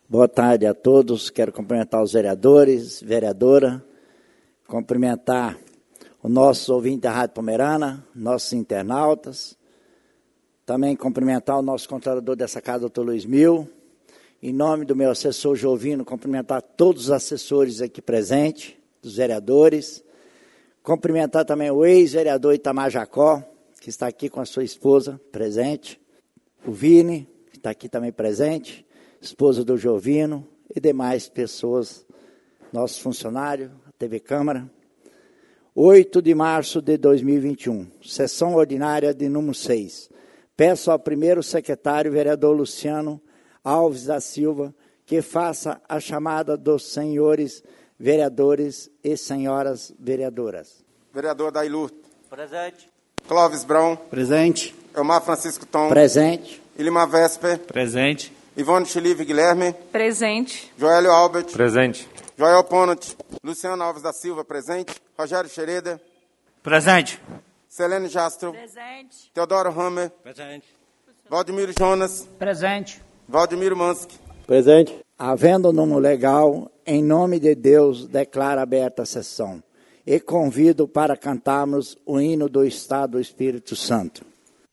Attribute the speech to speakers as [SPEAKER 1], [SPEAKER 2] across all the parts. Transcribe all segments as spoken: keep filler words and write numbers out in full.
[SPEAKER 1] Boa tarde a todos. Quero cumprimentar os vereadores, vereadora, cumprimentar os nossos ouvintes da Rádio Pomerana, nossos internautas, também cumprimentar o nosso controlador dessa casa, doutor Luiz Mil, em nome do meu assessor Jovino, cumprimentar todos os assessores aqui presentes, dos vereadores, cumprimentar também o ex-vereador Itamar Jacó, que está aqui com a sua esposa presente, o Vini, que está aqui também presente, esposa do Jovino e demais pessoas, nossos funcionários, a T V Câmara. oito de março de dois mil e vinte e um, sessão ordinária de número seis. Peço ao primeiro secretário, vereador Luciano Alves da Silva, que faça a chamada dos senhores vereadores e senhoras vereadoras.
[SPEAKER 2] Vereador Dailu.
[SPEAKER 3] Presente.
[SPEAKER 2] Clóvis Brown.
[SPEAKER 4] Presente.
[SPEAKER 2] Elmar Francisco Tom.
[SPEAKER 1] Presente.
[SPEAKER 2] Ilimar Vesper.
[SPEAKER 4] Presente.
[SPEAKER 2] Ivone Chilive Guilherme.
[SPEAKER 5] Presente.
[SPEAKER 2] Joélio Albert.
[SPEAKER 4] Presente.
[SPEAKER 2] Joel Ponot. Luciano Alves da Silva, presente. Rogério Xereda.
[SPEAKER 4] Presente.
[SPEAKER 2] Selene Jastro.
[SPEAKER 5] Presente.
[SPEAKER 2] Teodoro Hammer.
[SPEAKER 4] Presente.
[SPEAKER 2] Valdemiro Jonas.
[SPEAKER 5] Presente.
[SPEAKER 2] Valdemiro Mansky.
[SPEAKER 1] Presente. Havendo número legal, em nome de Deus, declaro aberta a sessão. E convido para cantarmos o hino do Estado do Espírito Santo.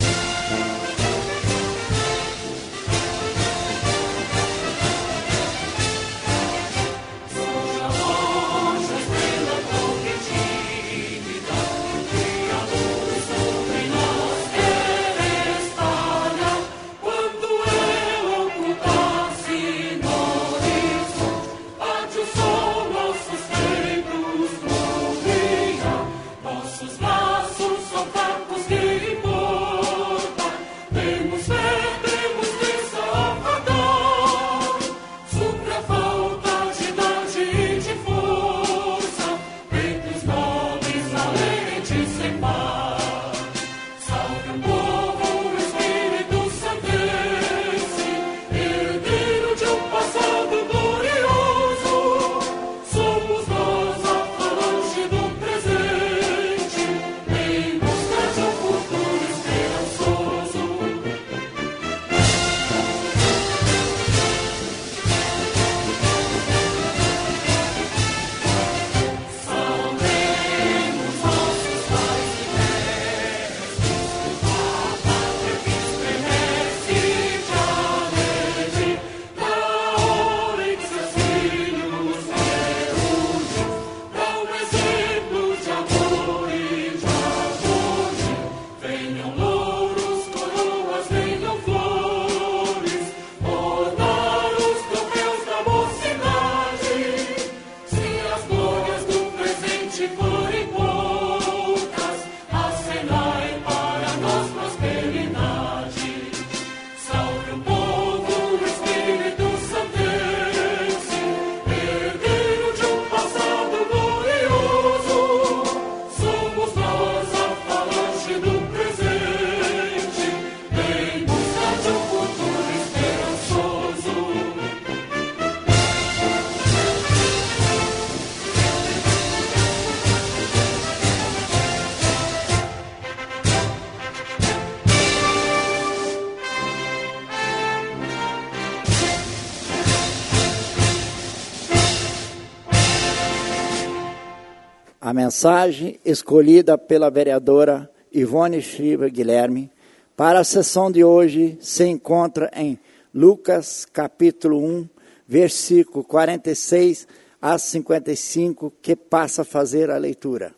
[SPEAKER 1] A mensagem escolhida pela vereadora Ivone Chilive Guilherme para a sessão de hoje se encontra em Lucas, capítulo um, versículo quarenta e seis a cinquenta e cinco, que passa a fazer a leitura.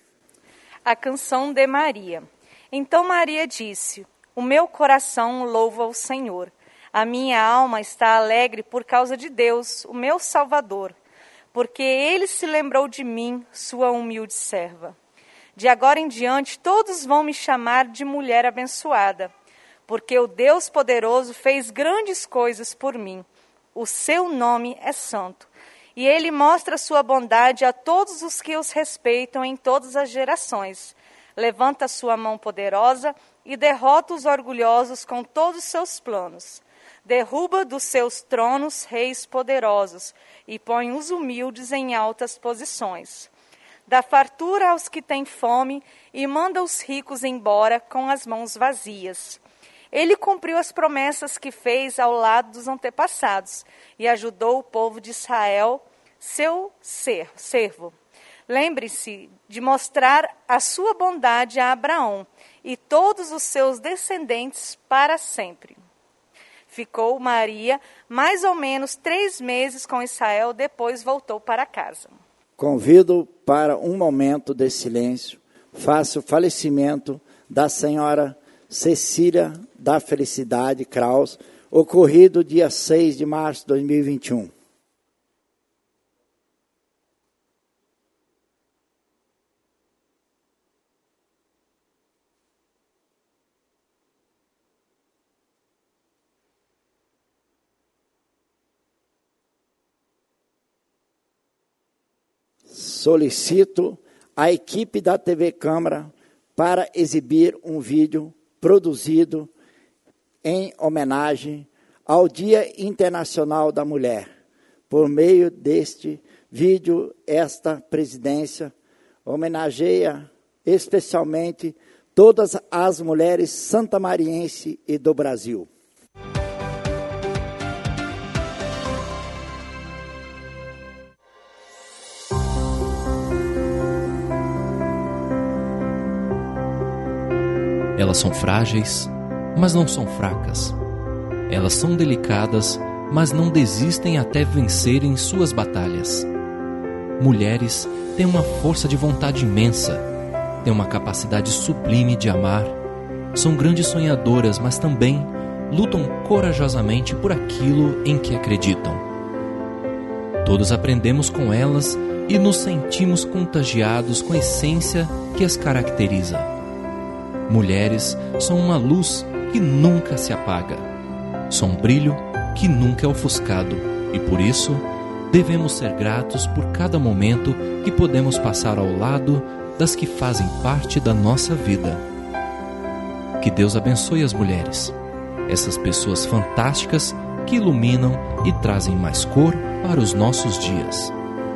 [SPEAKER 5] A canção de Maria. Então Maria disse: O meu coração louva o Senhor. A minha alma está alegre por causa de Deus, o meu Salvador, porque Ele se lembrou de mim, sua humilde serva. De agora em diante, todos vão me chamar de mulher abençoada, porque o Deus poderoso fez grandes coisas por mim. O seu nome é santo, e Ele mostra sua bondade a todos os que os respeitam em todas as gerações. Levanta sua mão poderosa e derrota os orgulhosos com todos os seus planos. Derruba dos seus tronos reis poderosos e põe os humildes em altas posições. Dá fartura aos que têm fome e manda os ricos embora com as mãos vazias. Ele cumpriu as promessas que fez ao lado dos antepassados e ajudou o povo de Israel, seu ser, servo. Lembre-se de mostrar a sua bondade a Abraão e todos os seus descendentes para sempre. Ficou Maria mais ou menos três meses com Israel, depois voltou para casa.
[SPEAKER 1] Convido para um momento de silêncio. Faça o falecimento da senhora Cecília da Felicidade Kraus, ocorrido dia seis de março de dois mil e vinte e um. Solicito a equipe da T V Câmara para exibir um vídeo produzido em homenagem ao Dia Internacional da Mulher. Por meio deste vídeo, esta presidência homenageia especialmente todas as mulheres santamarienses e do Brasil.
[SPEAKER 3] Elas são frágeis, mas não são fracas. Elas são delicadas, mas não desistem até vencerem suas batalhas. Mulheres têm uma força de vontade imensa, têm uma capacidade sublime de amar, são grandes sonhadoras, mas também lutam corajosamente por aquilo em que acreditam. Todos aprendemos com elas e nos sentimos contagiados com a essência que as caracteriza. Mulheres são uma luz que nunca se apaga, são um brilho que nunca é ofuscado, e por isso devemos ser gratos por cada momento que podemos passar ao lado das que fazem parte da nossa vida. Que Deus abençoe as mulheres, essas pessoas fantásticas que iluminam e trazem mais cor para os nossos dias.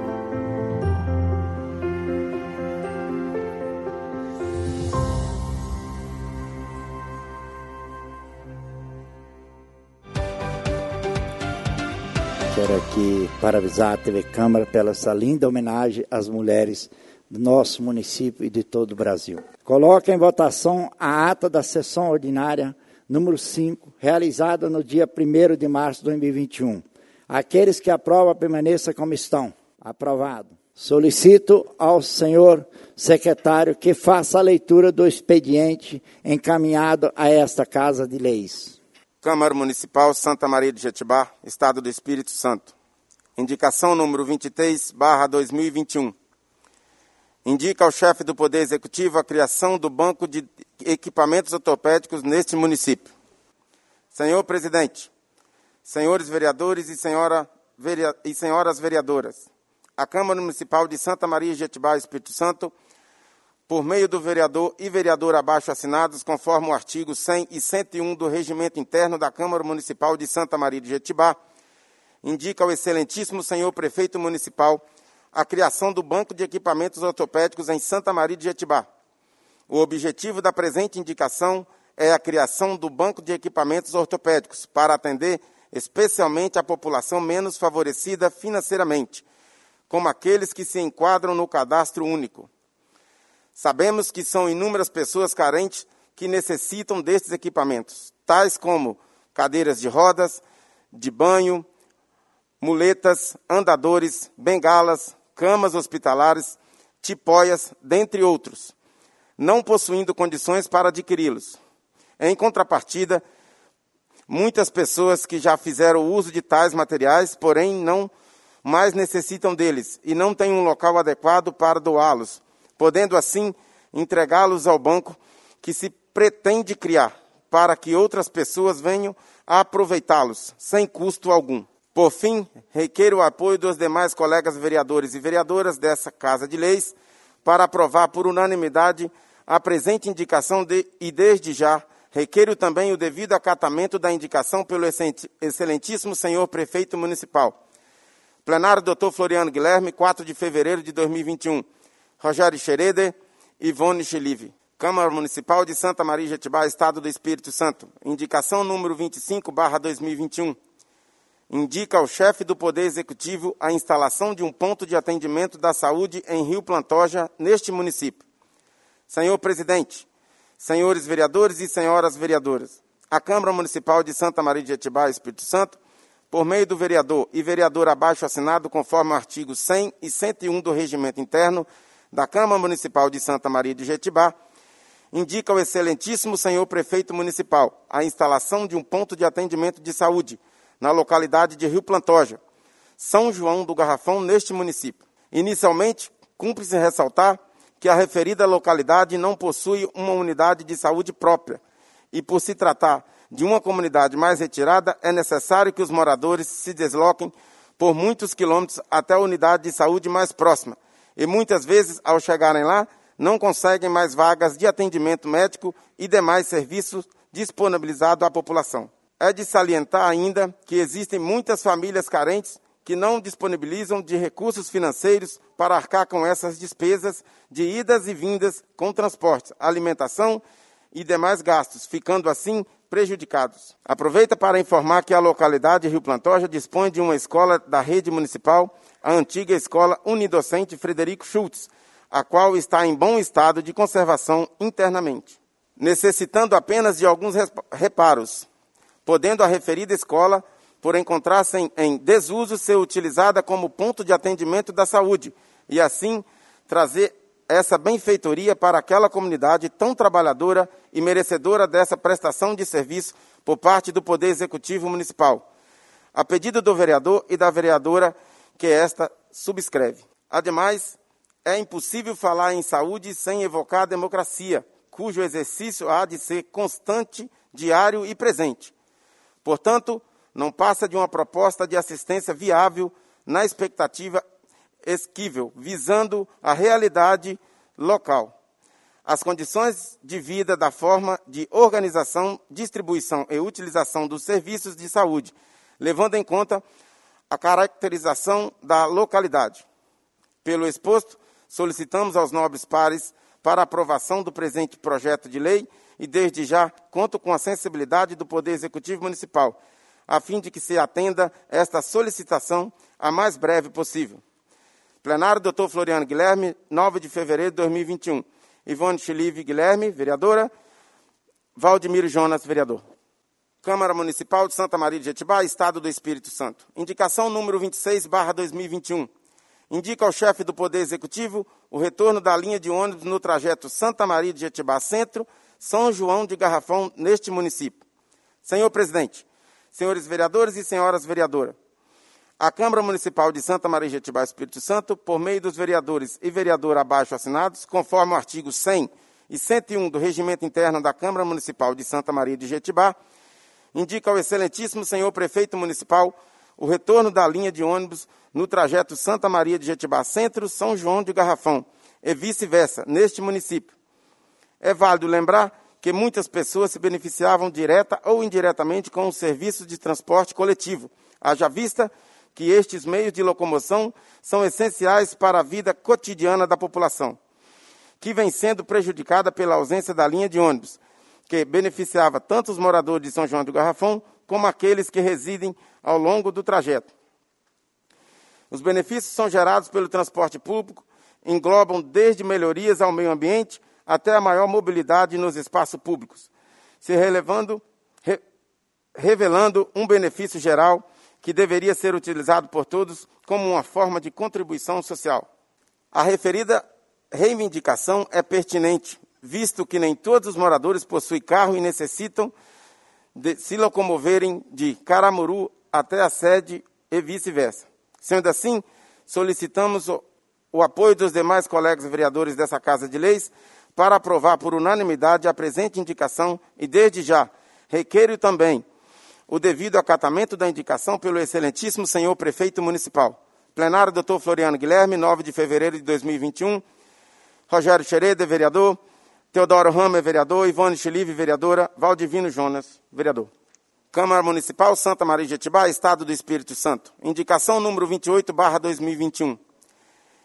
[SPEAKER 1] Quero aqui parabenizar a T V Câmara pela essa linda homenagem às mulheres do nosso município e de todo o Brasil. Coloca em votação a ata da sessão ordinária número cinco, realizada no dia primeiro de março de dois mil e vinte e um. Aqueles que aprovam, permaneçam como estão. Aprovado. Solicito ao senhor secretário que faça a leitura do expediente encaminhado a esta Casa de Leis.
[SPEAKER 2] Câmara Municipal Santa Maria de Jetibá, Estado do Espírito Santo. Indicação número vinte e três, barra dois mil e vinte e um. Indica ao chefe do Poder Executivo a criação do Banco de Equipamentos Ortopédicos neste município. Senhor Presidente, senhores vereadores e, senhora, verea, e senhoras vereadoras, a Câmara Municipal de Santa Maria de Jetibá, Espírito Santo, por meio do vereador e vereadora abaixo assinados, conforme o artigo cem e cento e um do Regimento Interno da Câmara Municipal de Santa Maria de Jetibá, indica ao excelentíssimo senhor Prefeito Municipal a criação do Banco de Equipamentos Ortopédicos em Santa Maria de Jetibá. O objetivo da presente indicação é a criação do Banco de Equipamentos Ortopédicos para atender especialmente a população menos favorecida financeiramente, como aqueles que se enquadram no cadastro único. Sabemos que são inúmeras pessoas carentes que necessitam destes equipamentos, tais como cadeiras de rodas, de banho, muletas, andadores, bengalas, camas hospitalares, tipóias, dentre outros, não possuindo condições para adquiri-los. Em contrapartida, muitas pessoas que já fizeram uso de tais materiais, porém não mais necessitam deles e não têm um local adequado para doá-los, podendo assim entregá-los ao banco que se pretende criar, para que outras pessoas venham a aproveitá-los, sem custo algum. Por fim, requer o apoio dos demais colegas vereadores e vereadoras dessa Casa de Leis para aprovar por unanimidade a presente indicação de, e, desde já, requer também o devido acatamento da indicação pelo excelentíssimo senhor Prefeito Municipal. Plenário doutor Floriano Guilherme, quatro de fevereiro de dois mil e vinte e um. Rogério Schroeder, Ivone Schlieve. Câmara Municipal de Santa Maria de Jetibá, Estado do Espírito Santo. Indicação número vinte e cinco barra dois mil e vinte e um. Indica ao chefe do Poder Executivo a instalação de um ponto de atendimento da saúde em Rio Plantoja, neste município. Senhor Presidente, senhores vereadores e senhoras vereadoras, a Câmara Municipal de Santa Maria de Jetibá, Espírito Santo, por meio do vereador e vereador abaixo assinado conforme o artigo cem e cento e um do Regimento Interno da Câmara Municipal de Santa Maria de Jetibá, indica ao excelentíssimo senhor prefeito municipal a instalação de um ponto de atendimento de saúde na localidade de Rio Plantoja, São João do Garrafão, neste município. Inicialmente, cumpre-se ressaltar que a referida localidade não possui uma unidade de saúde própria e, por se tratar de uma comunidade mais retirada, é necessário que os moradores se desloquem por muitos quilômetros até a unidade de saúde mais próxima e, muitas vezes, ao chegarem lá, não conseguem mais vagas de atendimento médico e demais serviços disponibilizados à população. É de salientar ainda que existem muitas famílias carentes que não disponibilizam de recursos financeiros para arcar com essas despesas de idas e vindas com transporte, alimentação e demais gastos, ficando assim prejudicados. Aproveita para informar que a localidade de Rio Plantoja dispõe de uma escola da rede municipal, a antiga Escola Unidocente Frederico Schultz, a qual está em bom estado de conservação internamente, necessitando apenas de alguns reparos, podendo a referida escola, por encontrar-se em, em desuso, ser utilizada como ponto de atendimento da saúde e, assim, trazer essa benfeitoria para aquela comunidade tão trabalhadora e merecedora dessa prestação de serviço por parte do Poder Executivo Municipal, a pedido do vereador e da vereadora que esta subscreve. Ademais, é impossível falar em saúde sem evocar a democracia, cujo exercício há de ser constante, diário e presente. Portanto, não passa de uma proposta de assistência viável na expectativa esquível, visando a realidade local, as condições de vida da forma de organização, distribuição e utilização dos serviços de saúde, levando em conta a caracterização da localidade. Pelo exposto, solicitamos aos nobres pares para a aprovação do presente projeto de lei e, desde já, conto com a sensibilidade do Poder Executivo Municipal, a fim de que se atenda esta solicitação a mais breve possível. Plenário, doutor Floriano Guilherme, nove de fevereiro de dois mil e vinte e um. Ivone Chilive Guilherme, vereadora. Valdemiro Jonas, vereador. Câmara Municipal de Santa Maria de Jetibá, Estado do Espírito Santo. Indicação número vinte e seis barra dois mil e vinte e um. Indica ao chefe do Poder Executivo o retorno da linha de ônibus no trajeto Santa Maria de Jetibá Centro, São João de Garrafão, neste município. Senhor Presidente, senhores vereadores e senhoras vereadoras, a Câmara Municipal de Santa Maria de Jetibá, Espírito Santo, por meio dos vereadores e vereadora abaixo assinados, conforme o artigo cem e cento e um do Regimento Interno da Câmara Municipal de Santa Maria de Jetibá, indica ao excelentíssimo senhor prefeito municipal o retorno da linha de ônibus no trajeto Santa Maria de Jetibá Centro, São João de Garrafão, e vice-versa, neste município. É válido lembrar que muitas pessoas se beneficiavam direta ou indiretamente com os serviços de transporte coletivo, haja vista que estes meios de locomoção são essenciais para a vida cotidiana da população, que vem sendo prejudicada pela ausência da linha de ônibus, que beneficiava tanto os moradores de São João do Garrafão, como aqueles que residem ao longo do trajeto. Os benefícios são gerados pelo transporte público, englobam desde melhorias ao meio ambiente até a maior mobilidade nos espaços públicos, se relevando, re, revelando um benefício geral que deveria ser utilizado por todos como uma forma de contribuição social. A referida reivindicação é pertinente, visto que nem todos os moradores possuem carro e necessitam de se locomoverem de Caramuru até a sede e vice-versa. Sendo assim, solicitamos o, o apoio dos demais colegas vereadores dessa Casa de Leis para aprovar por unanimidade a presente indicação e, desde já, requeiro também o devido acatamento da indicação pelo excelentíssimo senhor prefeito municipal. Plenário, doutor Floriano Guilherme, nove de fevereiro de dois mil e vinte e um. Rogério Xereda, vereador. Teodoro Rama, vereador. Ivone Chilive, vereadora. Valdivino Jonas, vereador. Câmara Municipal Santa Maria de Jetibá, Estado do Espírito Santo. Indicação número vinte e oito barra dois mil e vinte e um.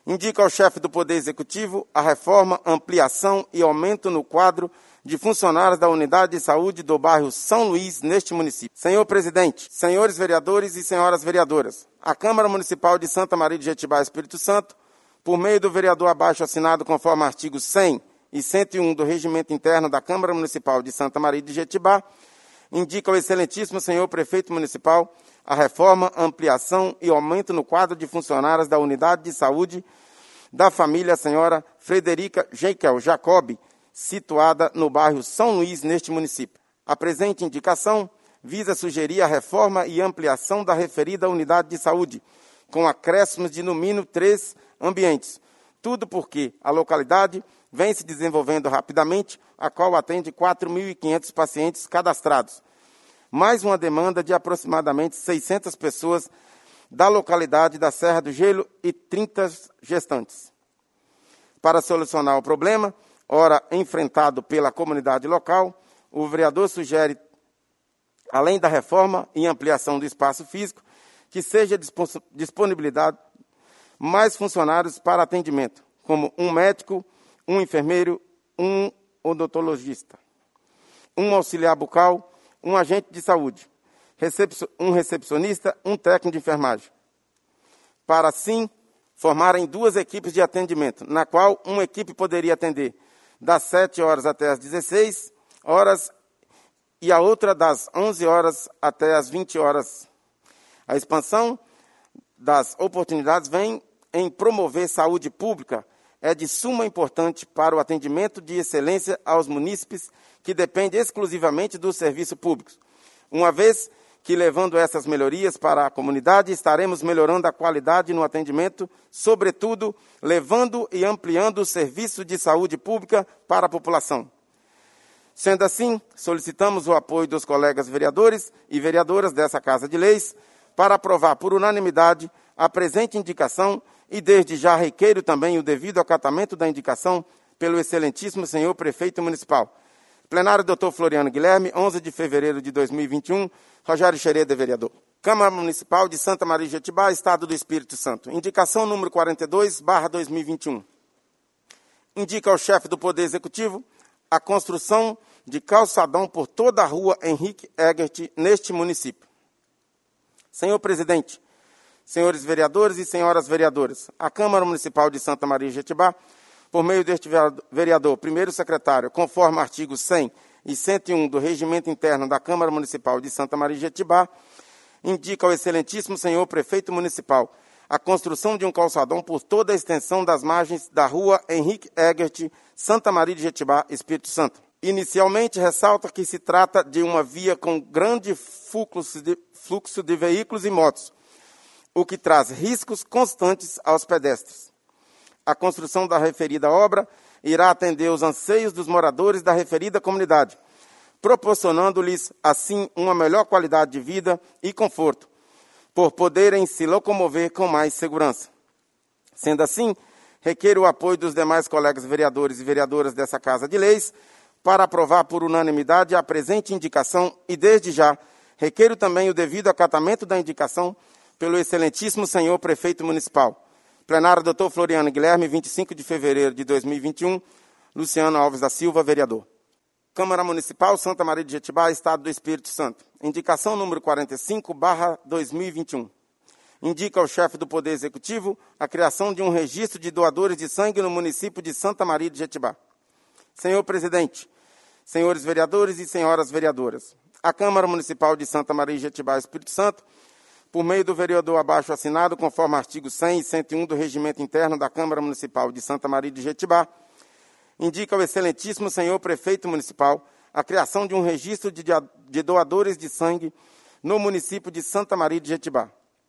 [SPEAKER 2] Indica ao chefe do Poder Executivo a reforma, ampliação e aumento no quadro de funcionários da Unidade de Saúde do bairro São Luís, neste município. Senhor presidente, senhores vereadores e senhoras vereadoras, a Câmara Municipal de Santa Maria de Jetibá, Espírito Santo, por meio do vereador abaixo assinado conforme artigo cem e cento e um do Regimento Interno da Câmara Municipal de Santa Maria de Jetibá, indica ao excelentíssimo senhor prefeito municipal a reforma, ampliação e aumento no quadro de funcionários da Unidade de Saúde da família senhora Frederica Jekyll Jacob, situada no bairro São Luís, neste município. A presente indicação visa sugerir a reforma e ampliação da referida unidade de saúde, com acréscimos de no mínimo três ambientes. Tudo porque a localidade vem se desenvolvendo rapidamente, a qual atende quatro mil e quinhentos pacientes cadastrados, mais uma demanda de aproximadamente seiscentas pessoas da localidade da Serra do Gelo e trinta gestantes. Para solucionar o problema, ora enfrentado pela comunidade local, o vereador sugere, além da reforma e ampliação do espaço físico, que seja disponibilidade mais funcionários para atendimento, como um médico, um enfermeiro, um odontologista, um auxiliar bucal, um agente de saúde, um recepcionista, um técnico de enfermagem, para assim formarem duas equipes de atendimento, na qual uma equipe poderia atender das sete horas até as dezesseis horas e a outra das onze horas até as vinte horas. A expansão das oportunidades vem em promover saúde pública, é de suma importância para o atendimento de excelência aos munícipes que dependem exclusivamente dos serviços públicos. Uma vez que, levando essas melhorias para a comunidade, estaremos melhorando a qualidade no atendimento, sobretudo, levando e ampliando o serviço de saúde pública para a população. Sendo assim, solicitamos o apoio dos colegas vereadores e vereadoras dessa Casa de Leis para aprovar por unanimidade a presente indicação e, desde já, requeiro também o devido acatamento da indicação pelo excelentíssimo senhor prefeito municipal. Plenário doutor Floriano Guilherme, onze de fevereiro de dois mil e vinte e um, Rogério Xereda, vereador. Câmara Municipal de Santa Maria de Jetibá, Estado do Espírito Santo. Indicação número quarenta e dois, barra dois mil e vinte e um. Indica ao chefe do Poder Executivo a construção de calçadão por toda a rua Henrique Egert, neste município. Senhor presidente, senhores vereadores e senhoras vereadoras, a Câmara Municipal de Santa Maria de Jetibá, por meio deste vereador, primeiro secretário, conforme artigo cem e cento e um do Regimento Interno da Câmara Municipal de Santa Maria de Jetibá, indica ao excelentíssimo senhor prefeito municipal a construção de um calçadão por toda a extensão das margens da rua Henrique Egert, Santa Maria de Jetibá, Espírito Santo. Inicialmente, ressalta que se trata de uma via com grande fluxo de, fluxo de veículos e motos, o que traz riscos constantes aos pedestres. A construção da referida obra irá atender os anseios dos moradores da referida comunidade, proporcionando-lhes, assim, uma melhor qualidade de vida e conforto, por poderem se locomover com mais segurança. Sendo assim, requeiro o apoio dos demais colegas vereadores e vereadoras dessa Casa de Leis para aprovar por unanimidade a presente indicação e, desde já, requeiro também o devido acatamento da indicação pelo excelentíssimo senhor prefeito municipal. Plenário doutor Floriano Guilherme, vinte e cinco de fevereiro de dois mil e vinte e um, Luciano Alves da Silva, vereador. Câmara Municipal, Santa Maria de Jetibá, Estado do Espírito Santo. Indicação número quarenta e cinco, barra dois mil e vinte e um. Indica ao chefe do Poder Executivo a criação de um registro de doadores de sangue no município de Santa Maria de Jetibá. Senhor presidente, senhores vereadores e senhoras vereadoras, a Câmara Municipal de Santa Maria de Jetibá, Espírito Santo, por meio do vereador abaixo assinado, conforme artigo cem e cento e um do Regimento Interno da Câmara Municipal de Santa Maria de Jetibá, indica ao excelentíssimo senhor prefeito municipal a criação de um registro de, de doadores de sangue no município de Santa Maria de Jetibá.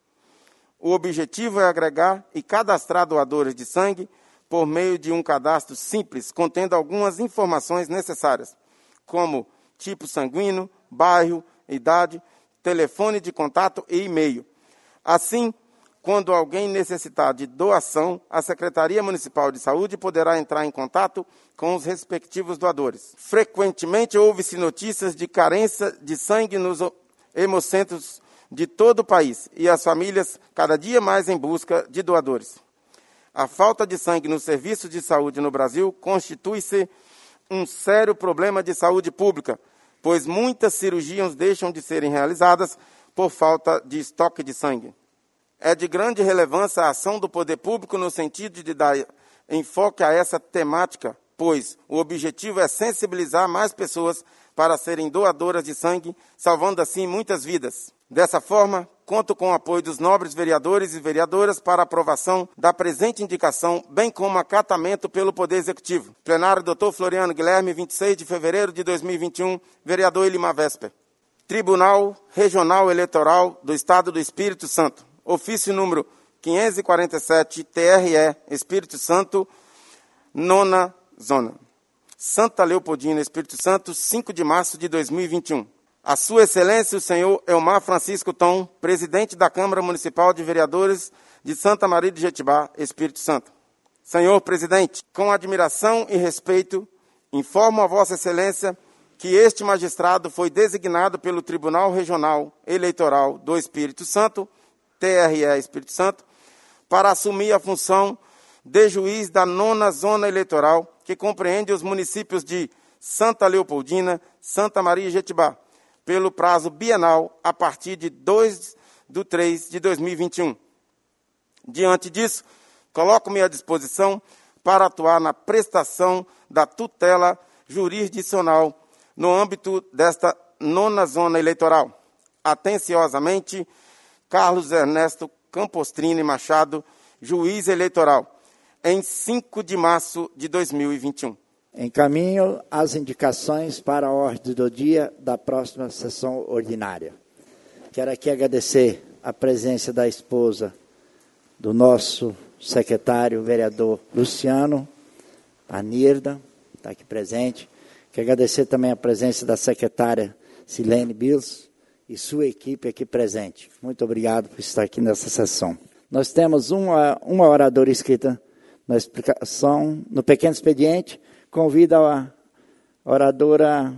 [SPEAKER 2] O objetivo é agregar e cadastrar doadores de sangue por meio de um cadastro simples, contendo algumas informações necessárias, como tipo sanguíneo, bairro, idade, telefone de contato e e-mail. Assim, quando alguém necessitar de doação, a Secretaria Municipal de Saúde poderá entrar em contato com os respectivos doadores. Frequentemente, ouve-se notícias de carência de sangue nos hemocentros de todo o país e as famílias cada dia mais em busca de doadores. A falta de sangue nos serviços de saúde no Brasil constitui-se um sério problema de saúde pública, pois muitas cirurgias deixam de serem realizadas por falta de estoque de sangue. É de grande relevância a ação do poder público no sentido de dar enfoque a essa temática, pois o objetivo é sensibilizar mais pessoas para serem doadoras de sangue, salvando assim muitas vidas. Dessa forma, conto com o apoio dos nobres vereadores e vereadoras para a aprovação da presente indicação, bem como acatamento pelo Poder Executivo. Plenário doutor Floriano Guilherme, vinte e seis de fevereiro de dois mil e vinte e um, vereador Elimar Vesper. Tribunal Regional Eleitoral do Estado do Espírito Santo. Ofício número quinhentos e quarenta e sete, T R E, Espírito Santo, nona zona. Santa Leopoldina, Espírito Santo, cinco de março de dois mil e vinte e um. A Sua Excelência, o senhor Elmar Francisco Tom, presidente da Câmara Municipal de Vereadores de Santa Maria de Jetibá, Espírito Santo. Senhor presidente, com admiração e respeito, informo a Vossa Excelência que este magistrado foi designado pelo Tribunal Regional Eleitoral do Espírito Santo, T R E Espírito Santo, para assumir a função de juiz da nona zona eleitoral, que compreende os municípios de Santa Leopoldina, Santa Maria e Jetibá, pelo prazo bienal a partir de dois de três de dois mil e vinte e um. Diante disso, coloco-me à disposição para atuar na prestação da tutela jurisdicional no âmbito desta nona zona eleitoral. Atenciosamente, Carlos Ernesto Campostrini Machado, juiz eleitoral, em cinco de março de dois mil e vinte e um.
[SPEAKER 1] Encaminho as indicações para a ordem do dia da próxima sessão ordinária. Quero aqui agradecer a presença da esposa do nosso secretário, vereador Luciano, a Nirda, está aqui presente. Quero agradecer também a presença da secretária Silene Bills e sua equipe aqui presente. Muito obrigado por estar aqui nessa sessão. Nós temos uma, uma oradora inscrita na explicação, no pequeno expediente. Convido a oradora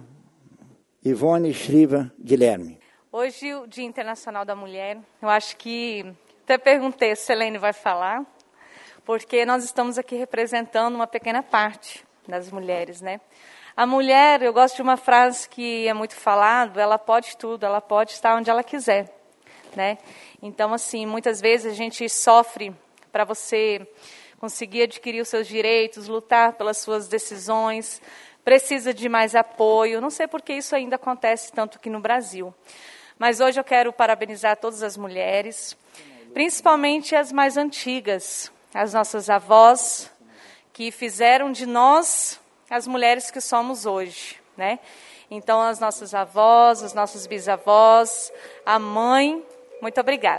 [SPEAKER 1] Ivone Shriva Guilherme.
[SPEAKER 5] Hoje, o Dia Internacional da Mulher, eu acho que, até perguntei se a Selene vai falar, porque nós estamos aqui representando uma pequena parte das mulheres, né? A mulher, eu gosto de uma frase que é muito falado, ela pode tudo, ela pode estar onde ela quiser, né? Então, assim, muitas vezes a gente sofre para você conseguir adquirir os seus direitos, lutar pelas suas decisões, precisa de mais apoio. Não sei por que isso ainda acontece tanto aqui no Brasil. Mas hoje eu quero parabenizar todas as mulheres, principalmente as mais antigas, as nossas avós, que fizeram de nós as mulheres que somos hoje, né? Então, as nossas avós, os nossos bisavós, a mãe, muito obrigada.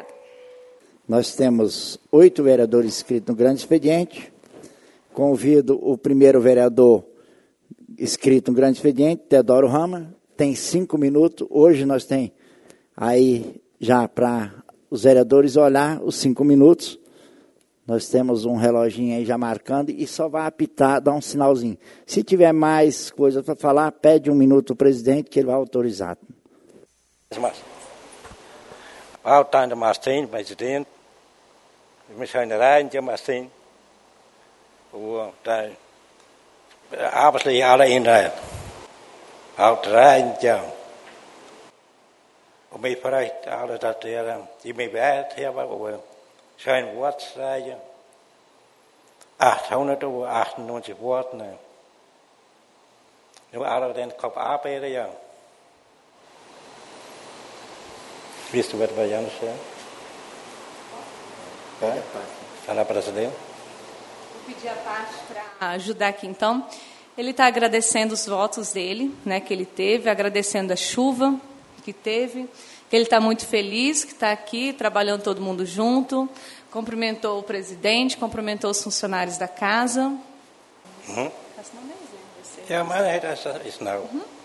[SPEAKER 1] Nós temos oito vereadores inscritos no grande expediente. Convido o primeiro vereador inscrito no grande expediente, Teodoro Rama, tem cinco minutos. Hoje nós temos aí já para os vereadores olhar os cinco minutos. Nós temos um reloginho aí já marcando e só vai apitar, dar um sinalzinho. Se tiver mais coisa para falar, pede um minuto ao presidente que ele vai autorizar.
[SPEAKER 6] Alta Martin, presidente. Me zijn er eindje maar zien hoe daar arbeidslige alle inderdaad oud eindje om me vooruit alle dat er die me bij hebben over zijn wat zei achthonderd over achtentwintig woorden nu alle den kop arbeiden ja wist u wat wij anders zijn? Fala, presidente.
[SPEAKER 5] Vou pedir a parte para ajudar aqui, então. Ele está agradecendo os votos dele, né, que ele teve, agradecendo a chuva que teve, que ele está muito feliz, que está aqui trabalhando todo mundo junto, cumprimentou o presidente, cumprimentou os funcionários da casa.
[SPEAKER 6] Uhum. Ja, maar is nou.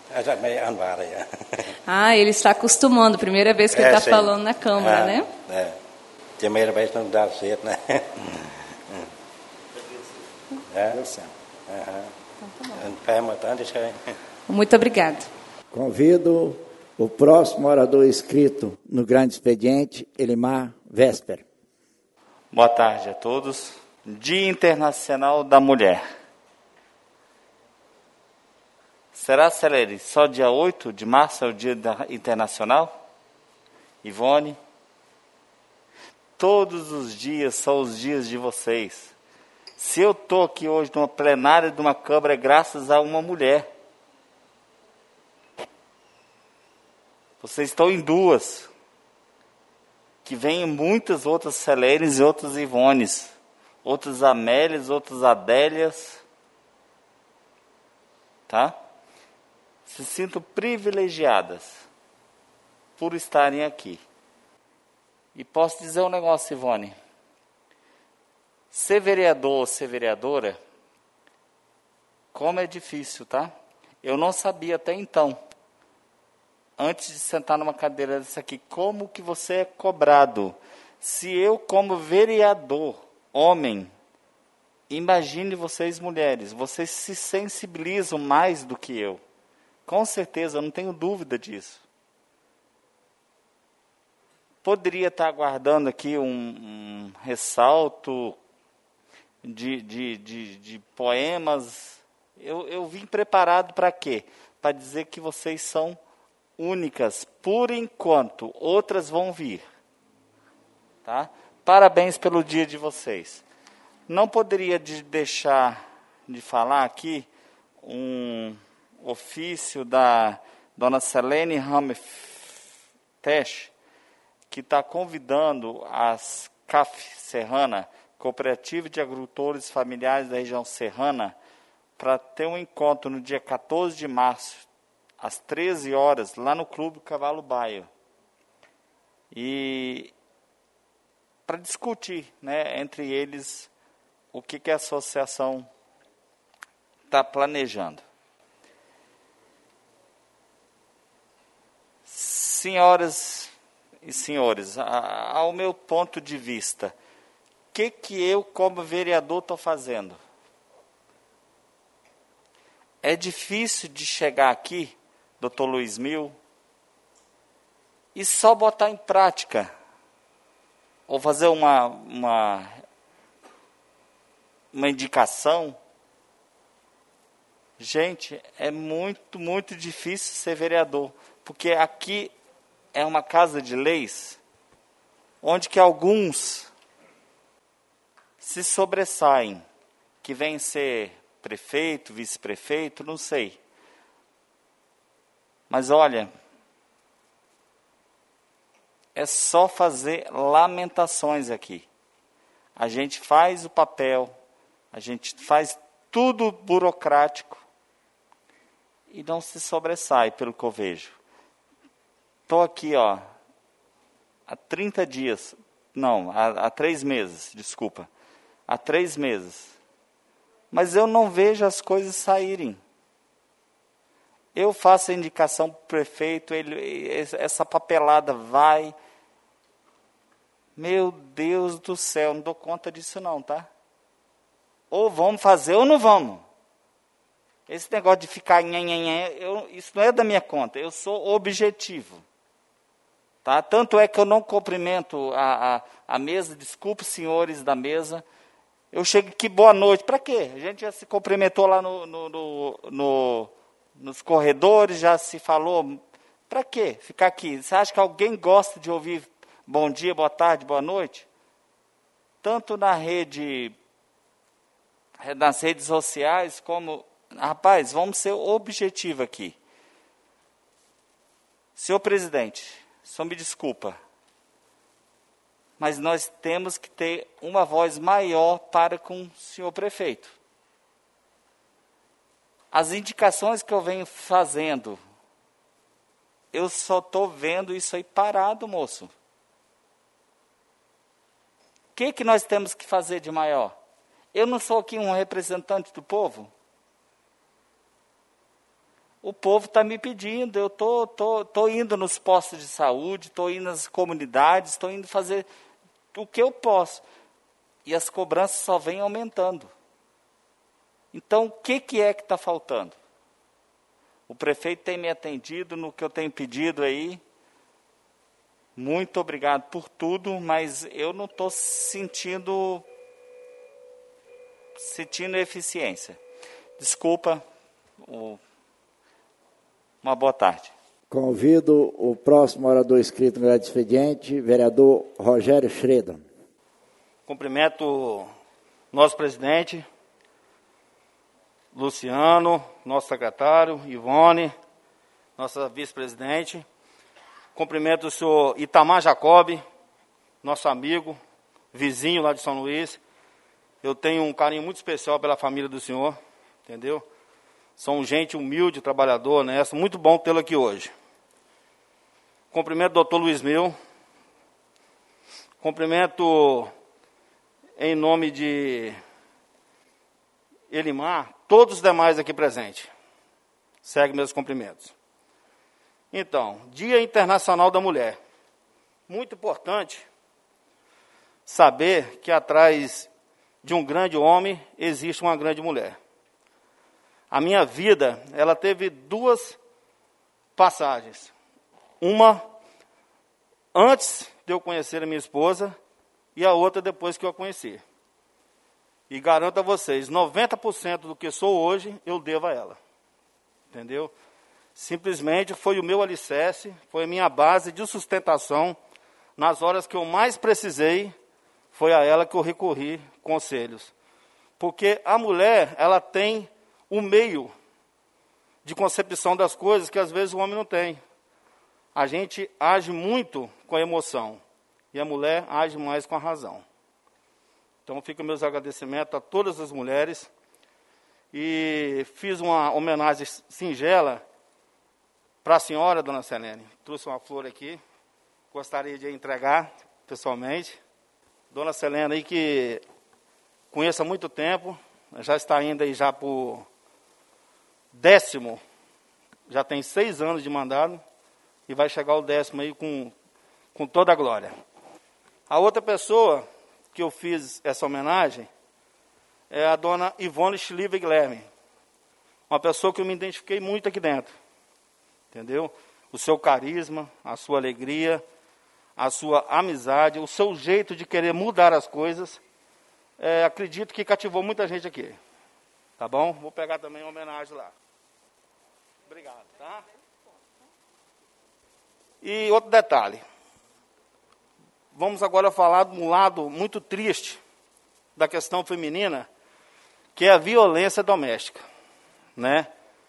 [SPEAKER 5] Ah, ele está acostumando, primeira vez que ele está
[SPEAKER 6] é,
[SPEAKER 5] falando na Câmara,
[SPEAKER 6] ah,
[SPEAKER 5] né?
[SPEAKER 6] É. De primeira vez não dá certo, né? É?
[SPEAKER 5] Muito obrigado.
[SPEAKER 1] Convido o próximo orador inscrito no grande expediente, Elimar Vesper.
[SPEAKER 7] Boa tarde a todos.
[SPEAKER 4] Dia Internacional da Mulher. Será, Celeri, só dia oito de março é o Dia da Internacional? Ivone? Todos os dias são os dias de vocês. Se eu estou aqui hoje numa plenária de uma Câmara, é graças a uma mulher. Vocês estão em duas. Que vêm muitas outras Celeres e outras Ivones. Outras Amélias, outras Adélias. Tá? Se sintam privilegiadas por estarem aqui. E posso dizer um negócio, Ivone. Ser vereador ou ser vereadora, como é difícil, tá? Eu não sabia até então, antes de sentar numa cadeira dessa aqui, como que você é cobrado. Se eu, como vereador, homem, imagine vocês mulheres, vocês se sensibilizam mais do que eu. Com certeza, eu não tenho dúvida disso. Poderia estar aguardando aqui um, um ressalto de, de, de, de poemas. Eu, eu vim preparado para quê? Para dizer que vocês são únicas, por enquanto. Outras vão vir. Tá? Parabéns pelo dia de vocês. Não poderia de deixar de falar aqui um ofício da dona Selene Rametesh, que está convidando as C A F Serrana, Cooperativa de Agricultores Familiares da região serrana, para ter um encontro no dia quatorze de março, às treze horas, lá no Clube Cavalo Baio. E para discutir, né, entre eles o que, que a associação está planejando. Senhoras e senhores, a, ao meu ponto de vista, o que, que eu, como vereador, estou fazendo? É difícil de chegar aqui, doutor Luiz Mil, e só botar em prática, ou fazer uma, uma, uma indicação. Gente, é muito, muito difícil ser vereador, porque aqui é uma casa de leis, onde que alguns se sobressaem, que vêm ser prefeito, vice-prefeito, não sei. Mas olha, é só fazer lamentações aqui. A gente faz o papel, a gente faz tudo burocrático e não se sobressai, pelo que eu vejo. Estou aqui, ó, há trinta dias, não, há, há três meses, desculpa, há três meses. Mas eu não vejo as coisas saírem. Eu faço a indicação para o prefeito, ele, essa papelada vai. Meu Deus do céu, não dou conta disso não, tá? Ou vamos fazer ou não vamos. Esse negócio de ficar nhanhanhã, eu, isso não é da minha conta, eu sou objetivo. Tá? Tanto é que eu não cumprimento a, a, a mesa, desculpe, senhores da mesa. Eu chego aqui, boa noite. Para quê? A gente já se cumprimentou lá no, no, no, no, nos corredores, já se falou. Para quê ficar aqui? Você acha que alguém gosta de ouvir bom dia, boa tarde, boa noite? Tanto na rede, nas redes sociais, como... Rapaz, vamos ser objetivo aqui. Senhor presidente, só me desculpa, mas nós temos que ter uma voz maior para com o senhor prefeito. As indicações que eu venho fazendo, eu só estou vendo isso aí parado, moço. O que, que nós temos que fazer de maior? Eu não sou aqui um representante do povo? O povo está me pedindo, eu estou tô, tô, tô indo nos postos de saúde, estou indo nas comunidades, estou indo fazer o que eu posso. E as cobranças só vêm aumentando. Então, o que, que é que está faltando? O prefeito tem me atendido no que eu tenho pedido aí. Muito obrigado por tudo, mas eu não estou sentindo sentindo eficiência. Desculpa, o... uma boa tarde.
[SPEAKER 1] Convido o próximo orador inscrito no grande expediente, vereador Rogério Schroeder.
[SPEAKER 7] Cumprimento nosso presidente, Luciano, nosso secretário, Ivone, nossa vice-presidente. Cumprimento o senhor Itamar Jacob, nosso amigo, vizinho lá de São Luís. Eu tenho um carinho muito especial pela família do senhor, entendeu? São gente humilde, trabalhador, honesto. Muito bom tê-lo aqui hoje. Cumprimento o doutor Luiz Mil. Cumprimento, em nome de Elimar, todos os demais aqui presentes. Segue meus cumprimentos. Então, Dia Internacional da Mulher. Muito importante saber que atrás de um grande homem existe uma grande mulher. A minha vida, ela teve duas passagens. Uma antes de eu conhecer a minha esposa e a outra depois que eu a conheci. E garanto a vocês, noventa por cento do que sou hoje, eu devo a ela. Entendeu? Simplesmente foi o meu alicerce, foi a minha base de sustentação. Nas horas que eu mais precisei, foi a ela que eu recorri conselhos. Porque a mulher, ela tem o meio de concepção das coisas que às vezes o homem não tem. A gente age muito com a emoção e a mulher age mais com a razão. Então, fica meus agradecimentos a todas as mulheres e fiz uma homenagem singela para a senhora, dona Selene. Trouxe uma flor aqui, gostaria de entregar pessoalmente. Dona Selene aí que conheço há muito tempo, já está indo aí já por décimo, já tem seis anos de mandado, e vai chegar o décimo aí com, com toda a glória. A outra pessoa que eu fiz essa homenagem é a dona Ivone Schlieve Guilherme, uma pessoa que eu me identifiquei muito aqui dentro, entendeu? O seu carisma, a sua alegria, a sua amizade, o seu jeito de querer mudar as coisas, é, acredito que cativou muita gente aqui, tá bom? Vou pegar também uma homenagem lá. Obrigado, tá? E outro detalhe, vamos agora falar de um lado muito triste da questão feminina, que é a violência doméstica, né?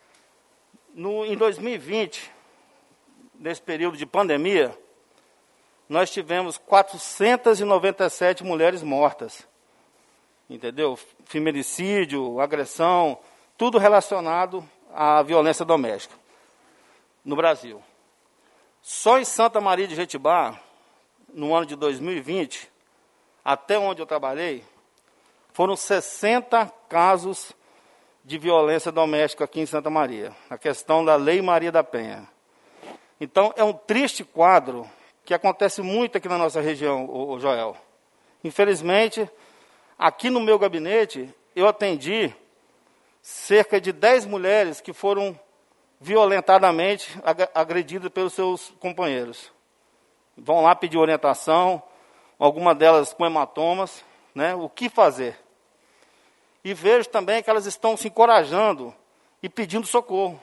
[SPEAKER 7] No, em dois mil e vinte, nesse período de pandemia, nós tivemos quatrocentas e noventa e sete mulheres mortas, entendeu? Feminicídio, agressão, tudo relacionado à violência doméstica no Brasil. Só em Santa Maria de Jetibá, no ano de dois mil e vinte, até onde eu trabalhei, foram sessenta casos de violência doméstica aqui em Santa Maria. A questão da Lei Maria da Penha. Então, é um triste quadro que acontece muito aqui na nossa região, o Joel. Infelizmente, aqui no meu gabinete, eu atendi cerca de dez mulheres que foram violentadamente agredidas pelos seus companheiros. Vão lá pedir orientação, algumas delas com hematomas, né? O que fazer? E vejo também que elas estão se encorajando e pedindo socorro.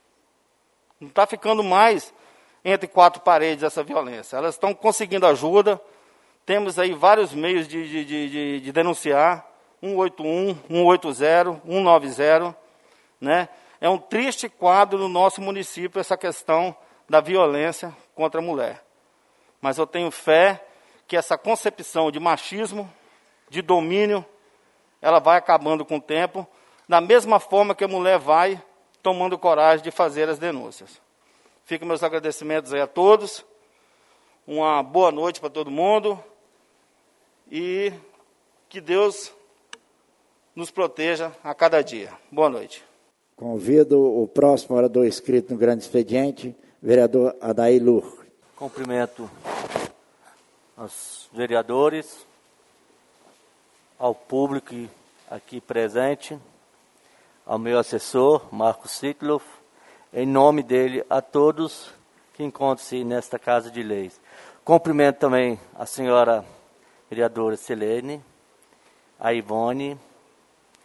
[SPEAKER 7] Não está ficando mais entre quatro paredes essa violência. Elas estão conseguindo ajuda. Temos aí vários meios de, de, de, de, de denunciar. um oito um, um oito zero, um nove zero. Né? É um triste quadro no nosso município essa questão da violência contra a mulher. Mas eu tenho fé que essa concepção de machismo, de domínio, ela vai acabando com o tempo, da mesma forma que a mulher vai tomando coragem de fazer as denúncias. Ficam meus agradecimentos aí a todos. Uma boa noite para todo mundo. E que Deus nos proteja a cada dia. Boa noite.
[SPEAKER 1] Convido o próximo orador inscrito no grande expediente, vereador Adair Lur.
[SPEAKER 8] Cumprimento aos vereadores, ao público aqui presente, ao meu assessor, Marcos Sitloff, em nome dele a todos que encontram-se nesta Casa de Leis. Cumprimento também a senhora vereadora Selene, a Ivone,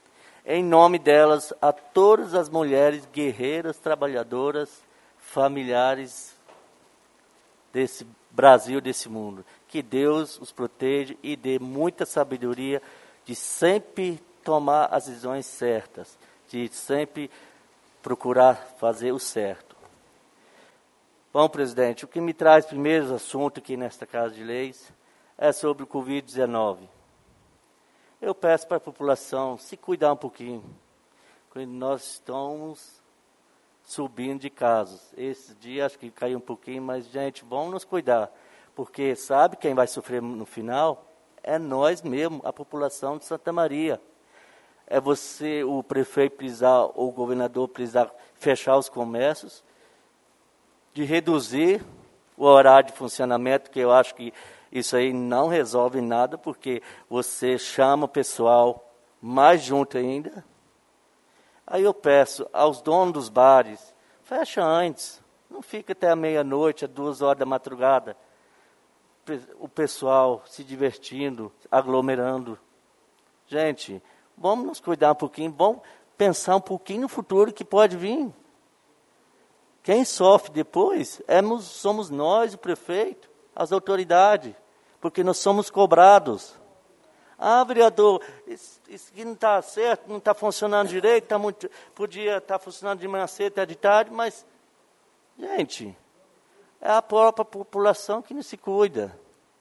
[SPEAKER 8] em nome delas, a todas as mulheres guerreiras, trabalhadoras, familiares desse Brasil, desse mundo. Que Deus os proteja e dê muita sabedoria de sempre tomar as decisões certas, de sempre procurar fazer o certo. Bom, presidente, o que me traz primeiro assunto aqui nesta Casa de Leis é sobre o covid dezenove. Eu peço para a população se cuidar um pouquinho, porque nós estamos subindo de casos. Esse dia acho que caiu um pouquinho, mas, gente, vamos nos cuidar, porque sabe quem vai sofrer no final? É nós mesmos, a população de Santa Maria. É você, o prefeito, precisar, ou o governador precisar fechar os comércios, de reduzir o horário de funcionamento, que eu acho que isso aí não resolve nada, porque você chama o pessoal mais junto ainda. Aí eu peço aos donos dos bares, fecha antes, não fica até a meia-noite, às duas horas da madrugada. O pessoal se divertindo, aglomerando. Gente, vamos nos cuidar um pouquinho, vamos pensar um pouquinho no futuro que pode vir. Quem sofre depois é, somos nós, o prefeito, as autoridades, porque nós somos cobrados. Ah, vereador, isso, isso aqui não está certo, não está funcionando direito, tá muito, podia estar tá funcionando de manhã cedo até de tarde, mas, gente, é a própria população que não se cuida.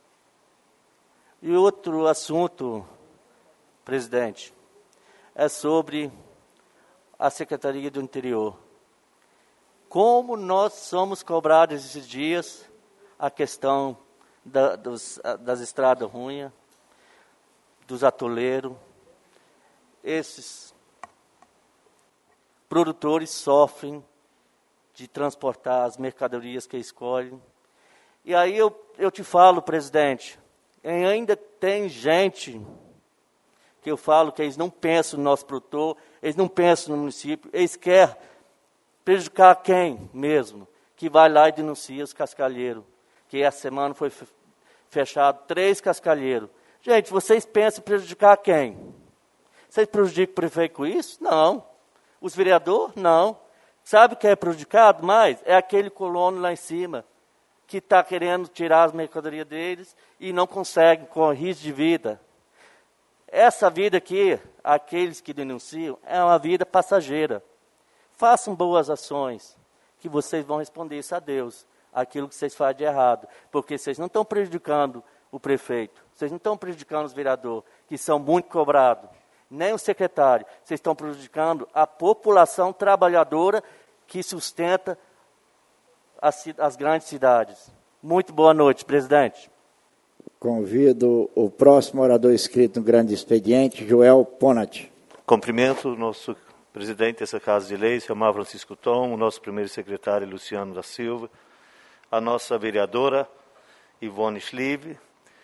[SPEAKER 8] E outro assunto, presidente, é sobre a Secretaria do Interior. Como nós somos cobrados esses dias a questão da, dos, das estradas ruins, dos atoleiros. Esses produtores sofrem de transportar as mercadorias que escolhem. E aí eu, eu te falo, presidente, ainda tem gente que eu falo que eles não pensam no nosso produtor, eles não pensam no município, eles querem prejudicar quem mesmo, que vai lá e denuncia os cascalheiros, que essa semana foi fechado três cascalheiros. Gente, vocês pensam em prejudicar quem? Vocês prejudicam o prefeito com isso? Não. Os vereadores? Não. Sabe quem é prejudicado mais? É aquele colono lá em cima, que está querendo tirar as mercadorias deles e não consegue, com risco de vida. Essa vida aqui, aqueles que denunciam, é uma vida passageira. Façam boas ações, que vocês vão responder isso a Deus, aquilo que vocês fazem de errado, porque vocês não estão prejudicando o prefeito, vocês não estão prejudicando os vereadores, que são muito cobrados, nem o secretário, vocês estão prejudicando a população trabalhadora que sustenta as, as grandes cidades. Muito boa noite, presidente.
[SPEAKER 1] Convido o próximo orador inscrito no grande expediente, Joel Ponat.
[SPEAKER 9] Cumprimento o nosso presidente dessa Casa de Leis, Romar Francisco Tom, o nosso primeiro secretário, Luciano da Silva, a nossa vereadora, Ivone Schlieve,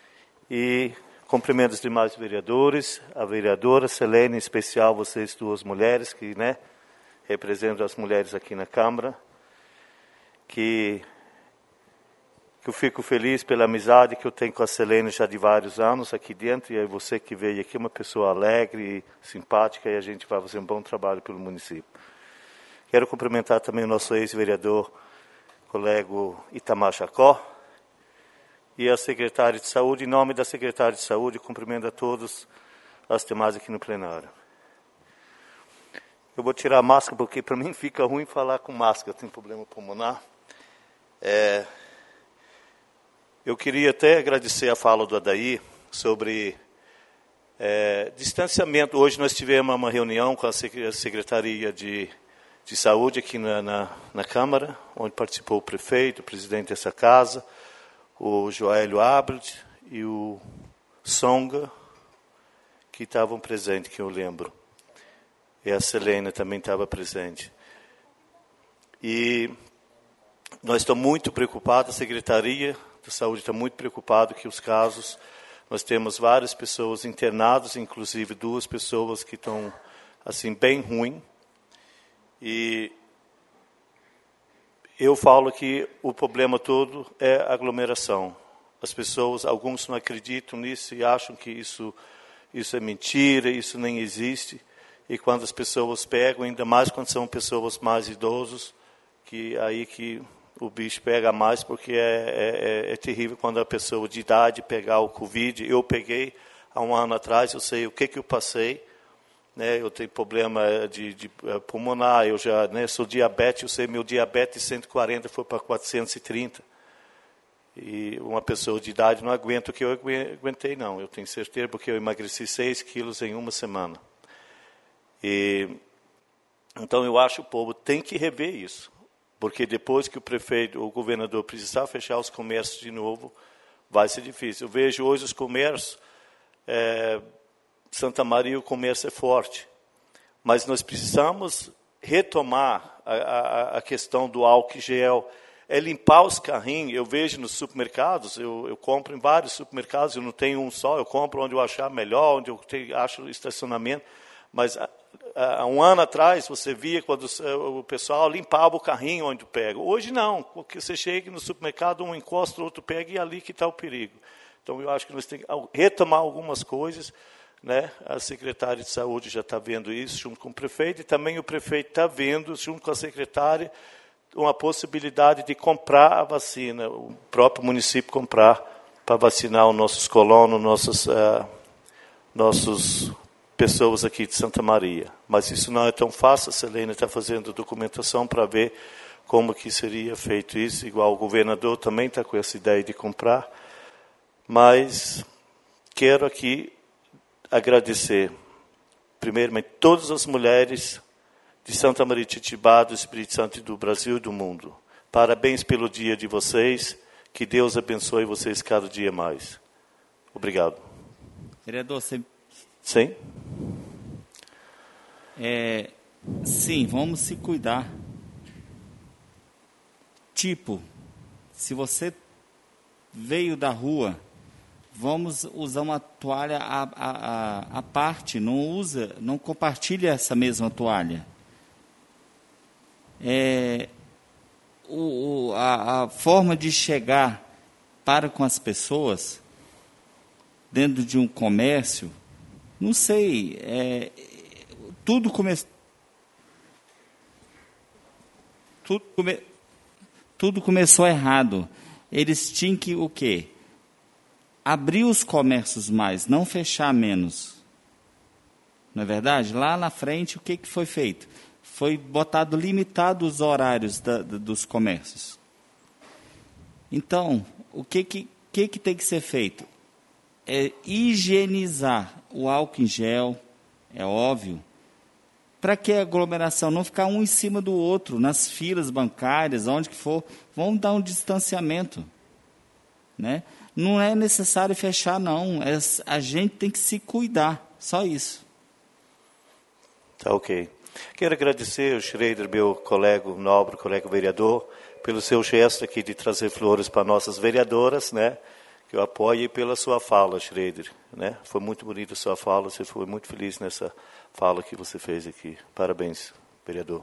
[SPEAKER 9] e cumprimento os demais vereadores, a vereadora Selene, em especial vocês duas mulheres, que né, representam as mulheres aqui na Câmara, que, que eu fico feliz pela amizade que eu tenho com a Selene já de vários anos aqui dentro, e aí você que veio aqui, uma pessoa alegre, simpática, e a gente vai fazer um bom trabalho pelo município. Quero cumprimentar também o nosso ex-vereador, colega Itamar Chacó, e a secretária de Saúde. Em nome da secretária de Saúde, cumprimento a todos as demais aqui no plenário. Eu vou tirar a máscara, porque para mim fica ruim falar com máscara, eu tenho problema pulmonar. É, eu queria até agradecer a fala do Adair sobre é, distanciamento. Hoje nós tivemos uma reunião com a Secretaria de, de Saúde aqui na, na, na Câmara, onde participou o prefeito, o presidente dessa casa, o Joélio Abelt e o Songa, que estavam presentes, que eu lembro. E a Selena também estava presente. E nós estamos muito preocupados, a Secretaria de Saúde está muito preocupada que os casos, nós temos várias pessoas internadas, inclusive duas pessoas que estão assim bem ruim. E eu falo que o problema todo é a aglomeração. As pessoas, alguns não acreditam nisso e acham que isso, isso é mentira, isso nem existe. e quando as pessoas pegam, ainda mais quando são pessoas mais idosas, que aí que o bicho pega mais, porque é, é, é terrível quando a pessoa de idade pegar o Covid. Eu peguei há um ano atrás, eu sei o que, que eu passei, né? Eu tenho problema de, de pulmonar, eu já, né, sou diabético, eu sei meu diabetes cento e quarenta foi para quatrocentos e trinta. E uma pessoa de idade não aguenta o que eu aguentei, não. Eu tenho certeza, porque eu emagreci seis quilos em uma semana. E, então, eu acho que o povo tem que rever isso. Porque depois que o prefeito, o governador precisar fechar os comércios de novo, vai ser difícil. Eu vejo hoje os comércios, é, Santa Maria, o comércio é forte. Mas nós precisamos retomar a, a, a questão do álcool gel, é limpar os carrinhos. Eu vejo nos supermercados, eu, eu compro em vários supermercados, eu não tenho um só, eu compro onde eu achar melhor, onde eu tenho, acho estacionamento. Mas há um ano atrás, você via quando o pessoal limpava o carrinho onde pega. Hoje não, porque você chega no supermercado, um encosta, o outro pega, e é ali que está o perigo. Então, eu acho que nós temos que retomar algumas coisas, né? A secretária de saúde já está vendo isso, junto com o prefeito, e também o prefeito está vendo, junto com a secretária, uma possibilidade de comprar a vacina, o próprio município comprar para vacinar os nossos colonos, nossos, uh, nossos pessoas aqui de Santa Maria. Mas isso não é tão fácil, a Selene está fazendo documentação para ver como que seria feito isso, igual o governador também está com essa ideia de comprar. Mas quero aqui agradecer, primeiramente, todas as mulheres de Santa Maria de Jetibá, do Espírito Santo e do Brasil e do mundo. Parabéns pelo dia de vocês, que Deus abençoe vocês cada dia mais. Obrigado.
[SPEAKER 4] Vereador, você...
[SPEAKER 9] Sim?
[SPEAKER 4] É, sim, vamos se cuidar. Tipo, se você veio da rua, vamos usar uma toalha à, à, à parte, não usa, não compartilha essa mesma toalha. É, o, o, a, a forma de chegar para com as pessoas dentro de um comércio, não sei, é, tudo, come, tudo, come, tudo começou errado. Eles tinham que o quê? Abrir os comércios mais, não fechar menos. Não é verdade? Lá na frente, o que, que foi feito? Foi botado limitado os horários da, da, dos comércios. Então, o que, que, que, que tem que ser feito? É higienizar o álcool em gel, é óbvio, para que a aglomeração não ficar um em cima do outro, nas filas bancárias, onde que for, vamos dar um distanciamento, né? Não é necessário fechar, não. É, a gente tem que se cuidar, só isso.
[SPEAKER 9] Tá ok. Quero agradecer ao Schroeder, meu colega, nobre colega vereador, pelo seu gesto aqui de trazer flores para nossas vereadoras, né? Que eu apoio, e pela sua fala, Schroeder, né? Foi muito bonita a sua fala, você foi muito feliz nessa fala que você fez aqui. Parabéns, vereador.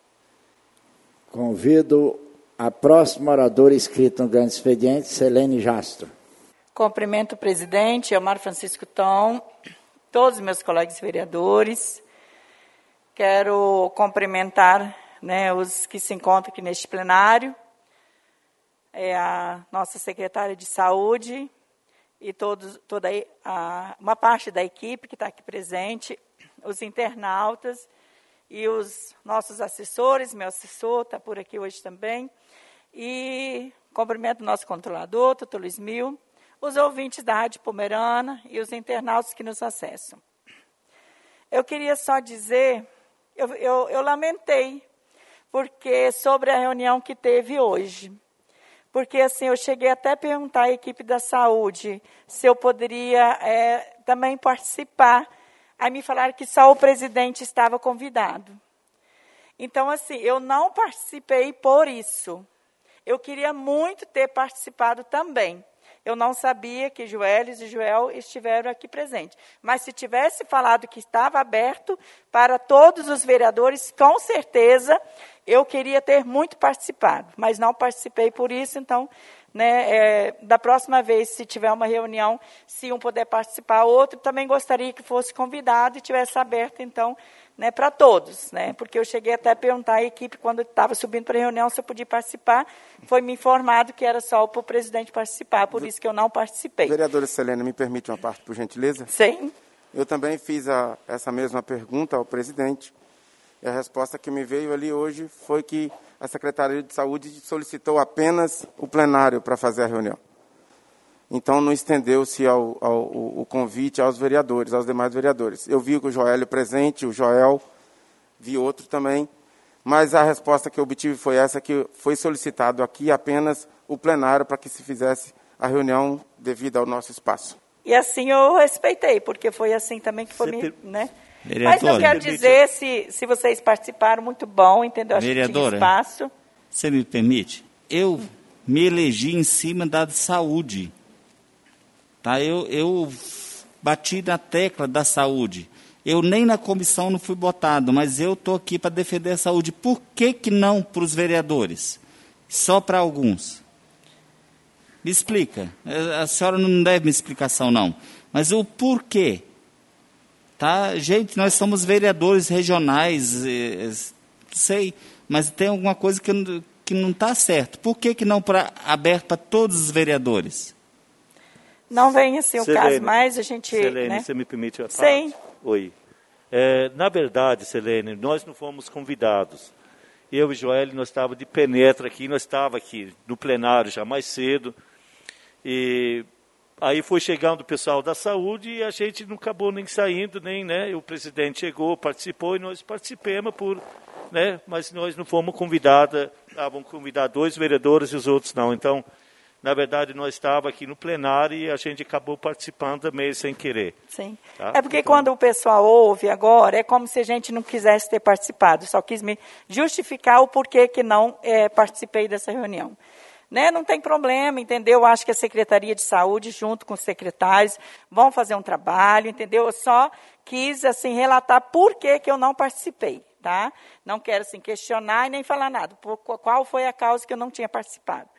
[SPEAKER 1] Convido a próxima oradora inscrita no grande expediente, Selene Jastro.
[SPEAKER 10] Cumprimento o presidente, Elmar Francisco Tom, todos os meus colegas vereadores. Quero cumprimentar, né, os que se encontram aqui neste plenário, é a nossa secretária de saúde e todos, toda a, uma parte da equipe que está aqui presente, os internautas e os nossos assessores, meu assessor está por aqui hoje também, e cumprimento o nosso controlador, doutor Luiz Mil, os ouvintes da Rádio Pomerana e os internautas que nos acessam. Eu queria só dizer, eu, eu, eu lamentei, porque sobre a reunião que teve hoje, porque assim, eu cheguei até a perguntar à equipe da saúde se eu poderia é, também participar, aí me falaram que só o presidente estava convidado. Então, assim, eu não participei por isso. Eu queria muito ter participado também. Eu não sabia que Joelis e Joel estiveram aqui presentes. Mas se tivesse falado que estava aberto para todos os vereadores, com certeza eu queria ter muito participado. Mas não participei por isso, então né, é, da próxima vez, se tiver uma reunião, se um puder participar, outro também gostaria que fosse convidado e tivesse aberto, então, né, para todos, né, porque eu cheguei até a perguntar à equipe, quando estava subindo para a reunião, se eu podia participar, foi me informado que era só para o presidente participar, por isso que eu não participei.
[SPEAKER 2] Vereadora Selene, me permite uma parte, por gentileza?
[SPEAKER 10] Sim.
[SPEAKER 2] Eu também fiz a, essa mesma pergunta ao presidente, e a resposta que me veio ali hoje foi que a Secretaria de Saúde solicitou apenas o plenário para fazer a reunião. Então, não estendeu-se ao, ao, o convite aos vereadores, aos demais vereadores. Eu vi o Joélio presente, o Joel, vi outro também, mas a resposta que eu obtive foi essa, que foi solicitado aqui apenas o plenário para que se fizesse a reunião devido ao nosso espaço.
[SPEAKER 10] E assim eu respeitei, porque foi assim também que foi, me, né?
[SPEAKER 11] Vereadora,
[SPEAKER 10] mas eu quero dizer, se, se vocês participaram, muito bom, entendeu? Acho
[SPEAKER 11] vereadora,
[SPEAKER 10] que tinha espaço.
[SPEAKER 11] Você me permite? Eu me elegi em cima da saúde. Tá? Eu, eu bati na tecla da saúde. Eu nem na comissão não fui botado, mas eu estou aqui para defender a saúde. Por que, que não para os vereadores? Só para alguns? Me explica. A senhora não deve me explicação, não. Mas o porquê? Tá? Gente, nós somos vereadores regionais, eh, sei, mas tem alguma coisa que, que não está certo. Por que, que não pra, aberto para todos os vereadores?
[SPEAKER 10] Não vem assim o
[SPEAKER 12] Selene,
[SPEAKER 10] caso, mas a gente...
[SPEAKER 12] Selene,
[SPEAKER 10] né?
[SPEAKER 12] você me permite a falar?
[SPEAKER 10] Sim.
[SPEAKER 12] Oi. É, na verdade, Selene, nós não fomos convidados. Eu e Joel, nós estávamos de penetra aqui, nós estávamos aqui no plenário já mais cedo. E aí foi chegando o pessoal da saúde e a gente não acabou nem saindo, nem, né? O presidente chegou, participou e nós participamos, por, né? Mas nós não fomos convidados, estavam convidados dois vereadores e os outros não. Então, na verdade, nós estávamos aqui no plenário e a gente acabou participando também sem querer.
[SPEAKER 10] Sim.
[SPEAKER 12] Tá?
[SPEAKER 10] É porque
[SPEAKER 12] então,
[SPEAKER 10] quando o pessoal ouve agora, é como se a gente não quisesse ter participado. Só quis me justificar o porquê que não é, participei dessa reunião. Né? Não tem problema, entendeu? Acho que a Secretaria de Saúde, junto com os secretários, vão fazer um trabalho, entendeu? Eu só quis, assim, relatar por que que eu não participei, tá? Não quero, assim, questionar e nem falar nada. Por, qual foi a causa que eu não tinha participado.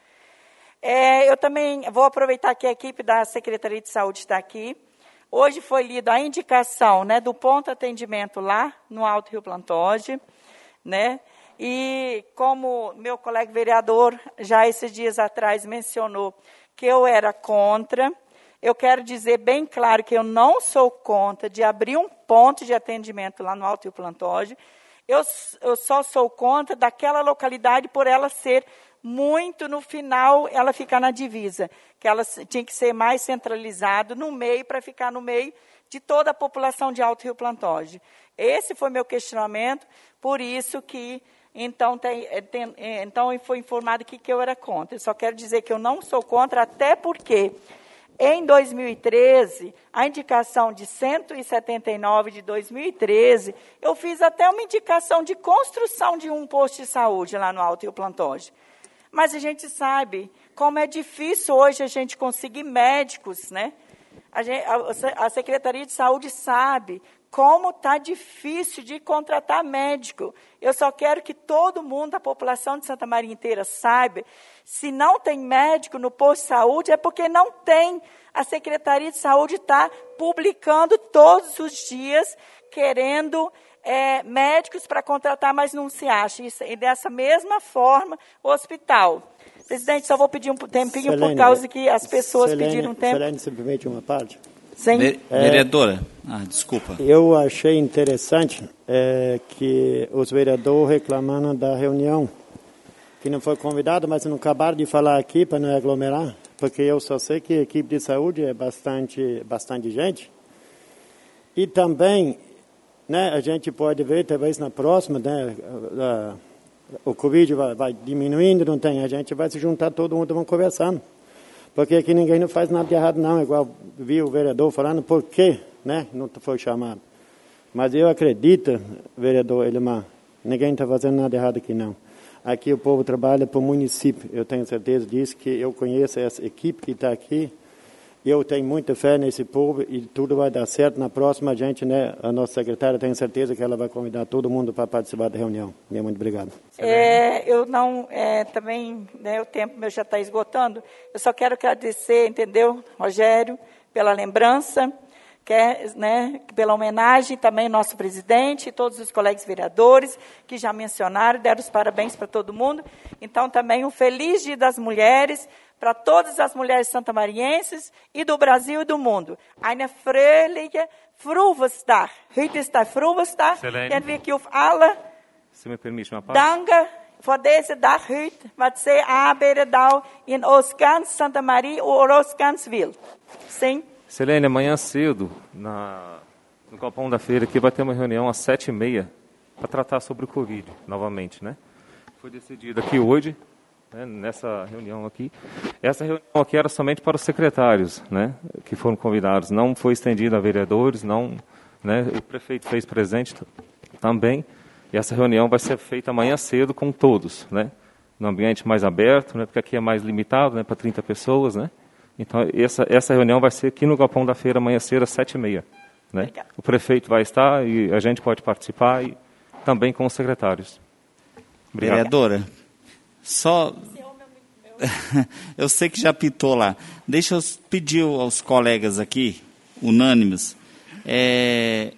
[SPEAKER 10] É, eu também vou aproveitar que a equipe da Secretaria de Saúde está aqui. Hoje foi lida a indicação, né, do ponto atendimento lá no Alto Rio Plantoge, né? E como meu colega vereador, já esses dias atrás, mencionou que eu era contra, eu quero dizer bem claro que eu não sou contra de abrir um ponto de atendimento lá no Alto Rio Plantoge. Eu, eu só sou contra daquela localidade por ela ser muito, no final, ela ficar na divisa, que ela tinha que ser mais centralizado no meio, para ficar no meio de toda a população de Alto Rio Plantoge. Esse foi meu questionamento, por isso que... Então, tem, tem, então, foi informado aqui que eu era contra. Eu só quero dizer que eu não sou contra, até porque, em dois mil e treze, a indicação de cento e setenta e nove de dois mil e treze, eu fiz até uma indicação de construção de um posto de saúde lá no Alto Rio Plantoge. Mas a gente sabe como é difícil hoje a gente conseguir médicos, né? A, gente, a, a Secretaria de Saúde sabe como está difícil de contratar médico. Eu só quero que todo mundo, a população de Santa Maria inteira, saiba, se não tem médico no posto de saúde, é porque não tem. A Secretaria de Saúde está publicando todos os dias, querendo é, médicos para contratar, mas não se acha. Isso, e dessa mesma forma, o hospital. Presidente, só vou pedir um tempinho, Selene, por causa que as pessoas Selene, pediram tempo.
[SPEAKER 13] Selene, se permite uma parte?
[SPEAKER 10] Sim.
[SPEAKER 11] Ver, vereadora, ah, desculpa.
[SPEAKER 13] Eu achei interessante é, que os vereadores reclamando da reunião, que não foi convidado, mas não acabaram de falar aqui para não aglomerar, porque eu só sei que a equipe de saúde é bastante, bastante gente. E também, né, a gente pode ver, talvez na próxima, né, a, a, o Covid vai, vai diminuindo, não tem, a gente vai se juntar todo mundo, vamos conversando. Porque aqui ninguém não faz nada de errado, não. Igual vi o vereador falando, por quê, né, não foi chamado. Mas eu acredito, vereador Elimar, ninguém está fazendo nada errado aqui, não. Aqui o povo trabalha para o município. Eu tenho certeza disso, que eu conheço essa equipe que está aqui. Eu tenho muita fé nesse povo e tudo vai dar certo. Na próxima, a gente, né, a nossa secretária, tenho certeza que ela vai convidar todo mundo para participar da reunião. Muito obrigado.
[SPEAKER 10] É, eu não, é, também, né, o tempo meu já está esgotando. Eu só quero agradecer, entendeu, Rogério, pela lembrança, quer, né, pela homenagem também ao nosso presidente e todos os colegas vereadores que já mencionaram, deram os parabéns para todo mundo. Então, também um feliz Dia das Mulheres para todas as mulheres santamarienses e do Brasil e do mundo. Eine fröhliche Frühlingsdag. Heute ist der Frühlingsdag. Den wir auf alle
[SPEAKER 3] Você me permite uma parte?
[SPEAKER 10] danken voor deze dag heute, wat zij aanbieden daar in ons ganz Santa Maria ou ons ganz Wild. Sim?
[SPEAKER 3] Selene, amanhã cedo, na, no galpão da feira aqui, vai ter uma reunião às sete e meia para tratar sobre o Covid, novamente, né? Foi decidido aqui hoje, né, nessa reunião aqui. Essa reunião aqui era somente para os secretários, né, que foram convidados. Não foi estendida a vereadores, não, né, o prefeito fez presente também. E essa reunião vai ser feita amanhã cedo com todos, né, no ambiente mais aberto, né, porque aqui é mais limitado, né, para trinta pessoas, né. Então, essa, essa reunião vai ser aqui no galpão da feira amanhã cedo às sete e meia. Né? O prefeito vai estar e a gente pode participar e também com os secretários. Obrigado.
[SPEAKER 11] Vereadora, só... eu sei que já pitou lá. Deixa eu pedir aos colegas aqui, unânimes, é...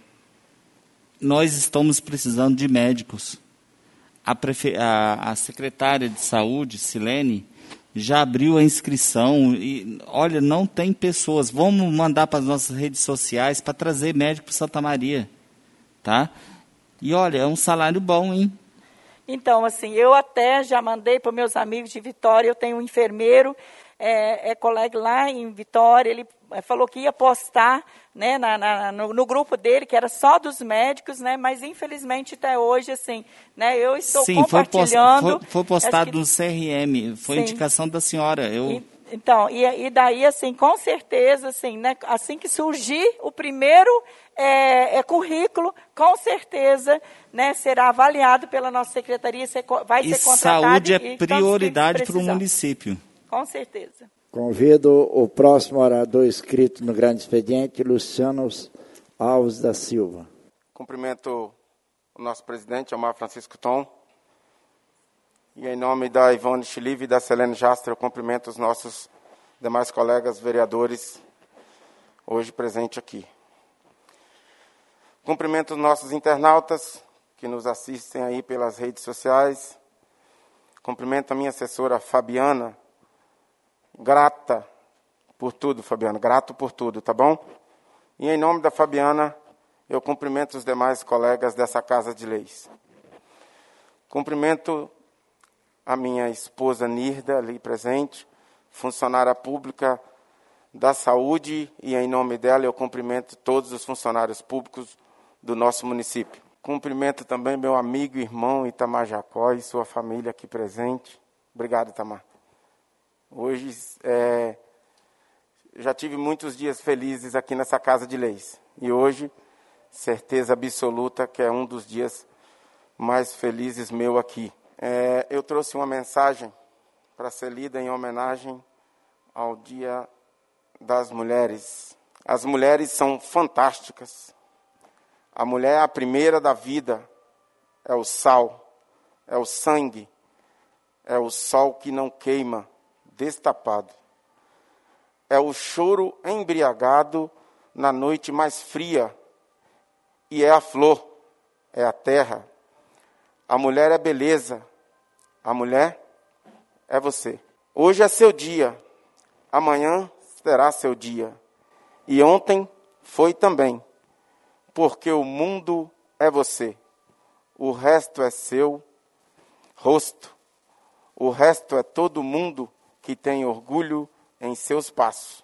[SPEAKER 11] nós estamos precisando de médicos. A, prefe... a, a secretária de saúde, Silene, já abriu a inscrição e, olha, não tem pessoas. Vamos mandar para as nossas redes sociais para trazer médico para Santa Maria, tá? E, olha, é um salário bom, hein?
[SPEAKER 10] Então, assim, eu até já mandei para meus amigos de Vitória, eu tenho um enfermeiro, é, é colega lá em Vitória, ele falou que ia postar, né, na, na, no, no grupo dele, que era só dos médicos, né, mas infelizmente até hoje, assim, né, eu estou
[SPEAKER 11] Sim,
[SPEAKER 10] compartilhando...
[SPEAKER 11] Sim, foi, foi postado
[SPEAKER 10] que,
[SPEAKER 11] no C R M, foi
[SPEAKER 10] sim,
[SPEAKER 11] indicação da senhora. Eu...
[SPEAKER 10] E, então, e, e daí, assim, com certeza, assim, né, assim que surgir o primeiro é, é, currículo, com certeza, né, será avaliado pela nossa secretaria, vai
[SPEAKER 11] e
[SPEAKER 10] ser contratado.
[SPEAKER 11] Saúde é prioridade para o município.
[SPEAKER 10] Com certeza.
[SPEAKER 1] Convido o próximo orador inscrito no grande expediente, Luciano Alves da Silva.
[SPEAKER 2] Cumprimento o nosso presidente, Omar Francisco Tom. E em nome da Ivone Chilive e da Selene Jastra, eu cumprimento os nossos demais colegas vereadores hoje presentes aqui. Cumprimento os nossos internautas que nos assistem aí pelas redes sociais. Cumprimento a minha assessora Fabiana. Grata por tudo, Fabiana, grato por tudo, tá bom? E em nome da Fabiana, eu cumprimento os demais colegas dessa Casa de Leis. Cumprimento a minha esposa Nirda, ali presente, funcionária pública da saúde, e em nome dela eu cumprimento todos os funcionários públicos do nosso município. Cumprimento também meu amigo e irmão Itamar Jacó e sua família aqui presente. Obrigado, Itamar. Hoje, é, já tive muitos dias felizes aqui nessa Casa de Leis. E hoje, certeza absoluta que é um dos dias mais felizes meu aqui. É, eu trouxe uma mensagem para ser lida em homenagem ao Dia das Mulheres. As mulheres são fantásticas. A mulher é a primeira da vida. É o sal, é o sangue, é o sol que não queima, destapado. É o choro embriagado na noite mais fria. E é a flor, é a terra. A mulher é beleza. A mulher é você. Hoje é seu dia. Amanhã será seu dia. E ontem foi também. Porque o mundo é você. O resto é seu rosto. O resto é todo mundo que tem orgulho em seus passos.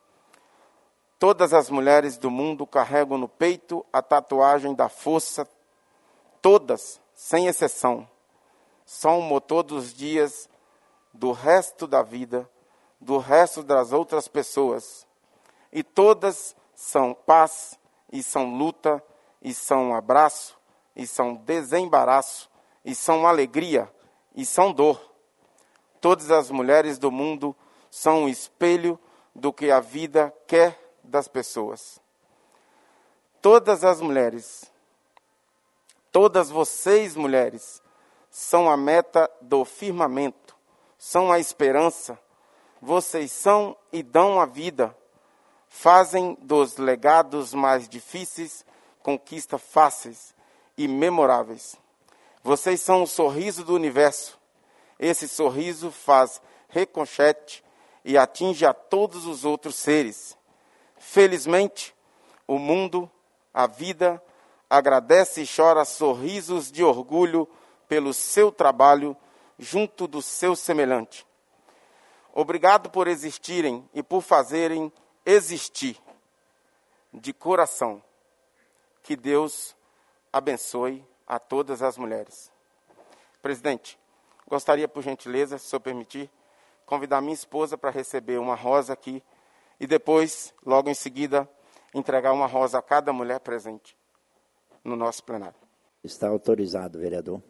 [SPEAKER 2] Todas as mulheres do mundo carregam no peito a tatuagem da força, todas, sem exceção, são o motor dos dias, do resto da vida, do resto das outras pessoas. E todas são paz, e são luta, e são abraço, e são desembaraço, e são alegria, e são dor. Todas as mulheres do mundo são um espelho do que a vida quer das pessoas. Todas as mulheres, todas vocês mulheres, são a meta do firmamento, são a esperança. Vocês são e dão a vida, fazem dos legados mais difíceis conquistas fáceis e memoráveis. Vocês são o sorriso do universo. Esse sorriso faz ricochete e atinge a todos os outros seres. Felizmente, o mundo, a vida, agradece e chora sorrisos de orgulho pelo seu trabalho junto do seu semelhante. Obrigado por existirem e por fazerem existir de coração. Que Deus abençoe a todas as mulheres. Presidente, gostaria, por gentileza, se o senhor permitir, convidar minha esposa para receber uma rosa aqui e depois, logo em seguida, entregar uma rosa a cada mulher presente no nosso plenário.
[SPEAKER 1] Está autorizado, vereador.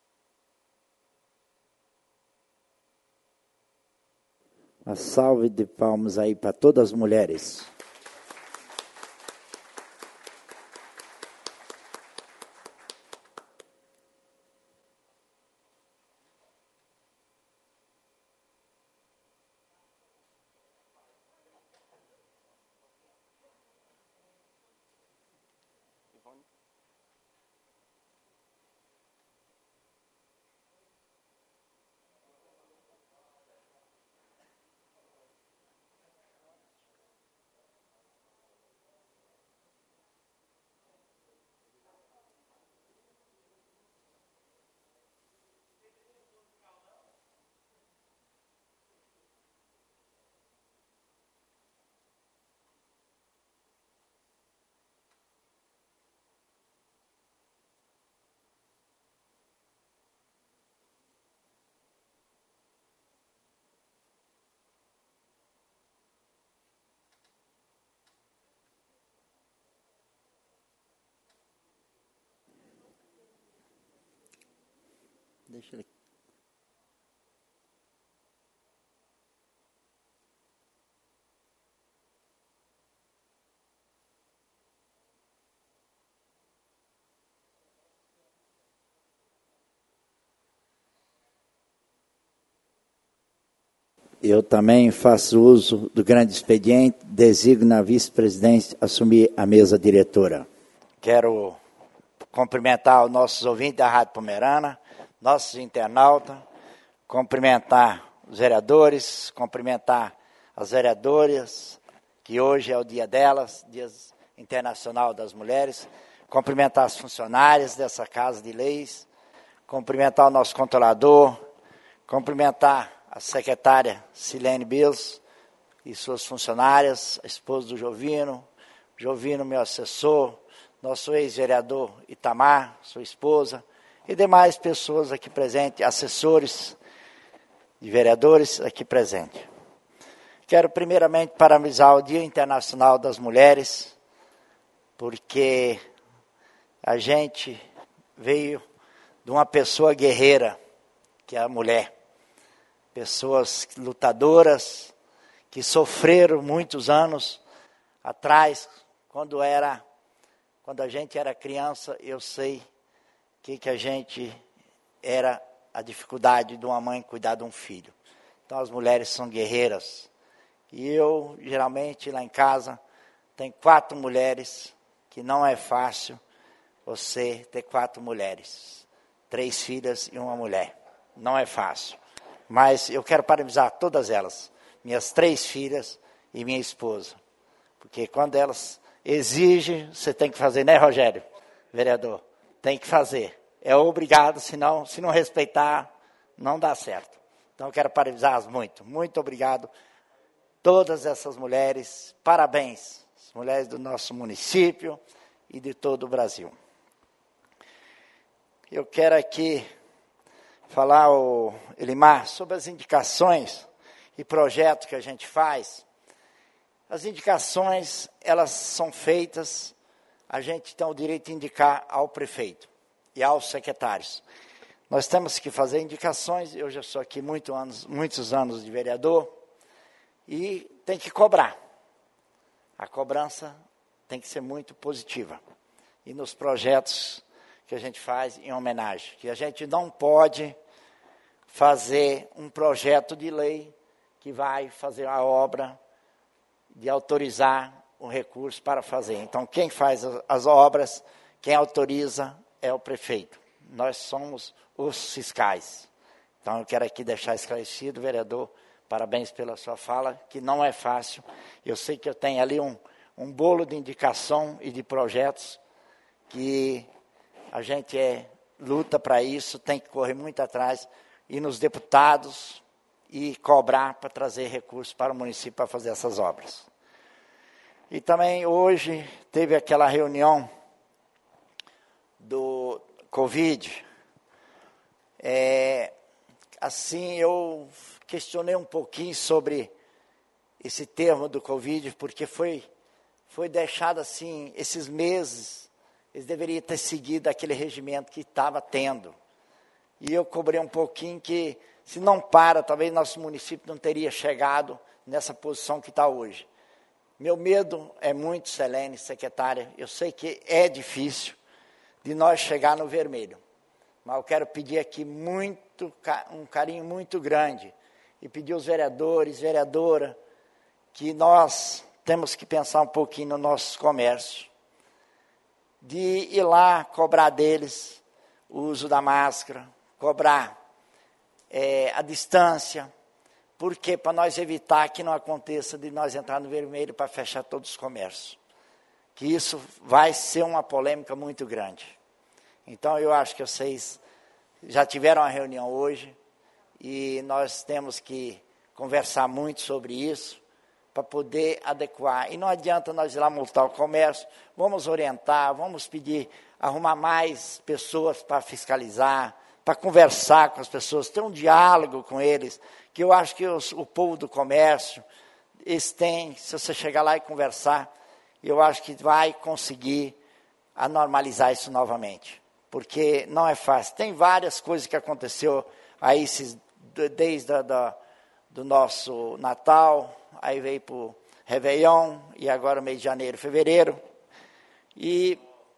[SPEAKER 1] Uma salve de palmas aí para todas as mulheres. Deixa ele. Eu também faço uso do grande expediente, designo a vice-presidente assumir a mesa diretora. Quero cumprimentar os nossos ouvintes da Rádio Pomerana, nossos internautas, cumprimentar os vereadores, cumprimentar as vereadoras, que hoje é o dia delas, Dia Internacional das Mulheres, cumprimentar as funcionárias dessa Casa de Leis, cumprimentar o nosso controlador, cumprimentar a secretária Silene Bills e suas funcionárias, a esposa do Jovino, Jovino, meu assessor, nosso ex-vereador Itamar, sua esposa, e demais pessoas aqui presentes, assessores de vereadores aqui presentes. Quero primeiramente parabenizar o Dia Internacional das Mulheres, porque a gente veio de uma pessoa guerreira, que é a mulher. Pessoas lutadoras, que sofreram muitos anos atrás, quando era, quando a gente era criança, eu sei que, que a gente era a dificuldade de uma mãe cuidar de um filho. Então as mulheres são guerreiras. E eu, geralmente, lá em casa, tenho quatro mulheres, que não é fácil você ter quatro mulheres. Três filhas e uma mulher. Não é fácil. Mas eu quero parabenizar todas elas, minhas três filhas e minha esposa. Porque quando elas exigem, você tem que fazer, né, Rogério, vereador? Tem que fazer. É obrigado, senão, se não respeitar, não dá certo. Então eu quero parabenizá-las muito. Muito obrigado. Todas essas mulheres, parabéns. As mulheres do nosso município e de todo o Brasil. Eu quero aqui falar, o Elimar, sobre as indicações e projetos que a gente faz. As indicações, elas são feitas, a gente tem o direito de indicar ao prefeito e aos secretários. Nós temos que fazer indicações, eu já sou aqui muito anos, muitos anos de vereador, E tem que cobrar. A cobrança tem que ser muito positiva. E nos projetos que a gente faz em homenagem, que a gente não pode fazer um projeto de lei que vai fazer a obra de autorizar o recurso para fazer. Então, quem faz as obras, quem autoriza é o prefeito. Nós somos os fiscais. Então, eu quero aqui deixar esclarecido, vereador, parabéns pela sua fala, que não é fácil. Eu sei que eu tenho ali um, um bolo de indicação e de projetos que a gente é, luta para isso, tem que correr muito atrás, ir nos deputados e cobrar para trazer recursos para o município para fazer essas obras. E também hoje teve aquela reunião do Covid. É, assim, eu questionei um pouquinho sobre esse termo do Covid, porque foi, foi deixado assim, esses meses, eles deveriam ter seguido aquele regimento que estava tendo. E eu cobrei um pouquinho que, se não para, talvez nosso município não teria chegado nessa posição que está hoje. Meu medo é muito, Selene, secretária, eu sei que é difícil de nós chegar no vermelho. Mas eu quero pedir aqui muito, um carinho muito grande e pedir aos vereadores, vereadora, que nós temos que pensar um pouquinho no nosso comércio, de ir lá cobrar deles o uso da máscara, cobrar é, a distância, porque para nós evitar que não aconteça de nós entrar no vermelho para fechar todos os comércios. Que isso vai ser uma polêmica muito grande. Então, eu acho que vocês já tiveram uma reunião hoje e nós temos que conversar muito sobre isso para poder adequar. E não adianta nós ir lá multar o comércio, vamos orientar, vamos pedir, arrumar mais pessoas para fiscalizar, para conversar com as pessoas, ter um diálogo com eles, que eu acho que os, o povo do comércio, eles têm, se você chegar lá e conversar, eu acho que vai conseguir a normalizar isso novamente. Porque não é fácil. Tem várias coisas que aconteceu aí esses, desde a, da, do nosso Natal, aí veio para o Réveillon, e agora mês de janeiro, fevereiro, e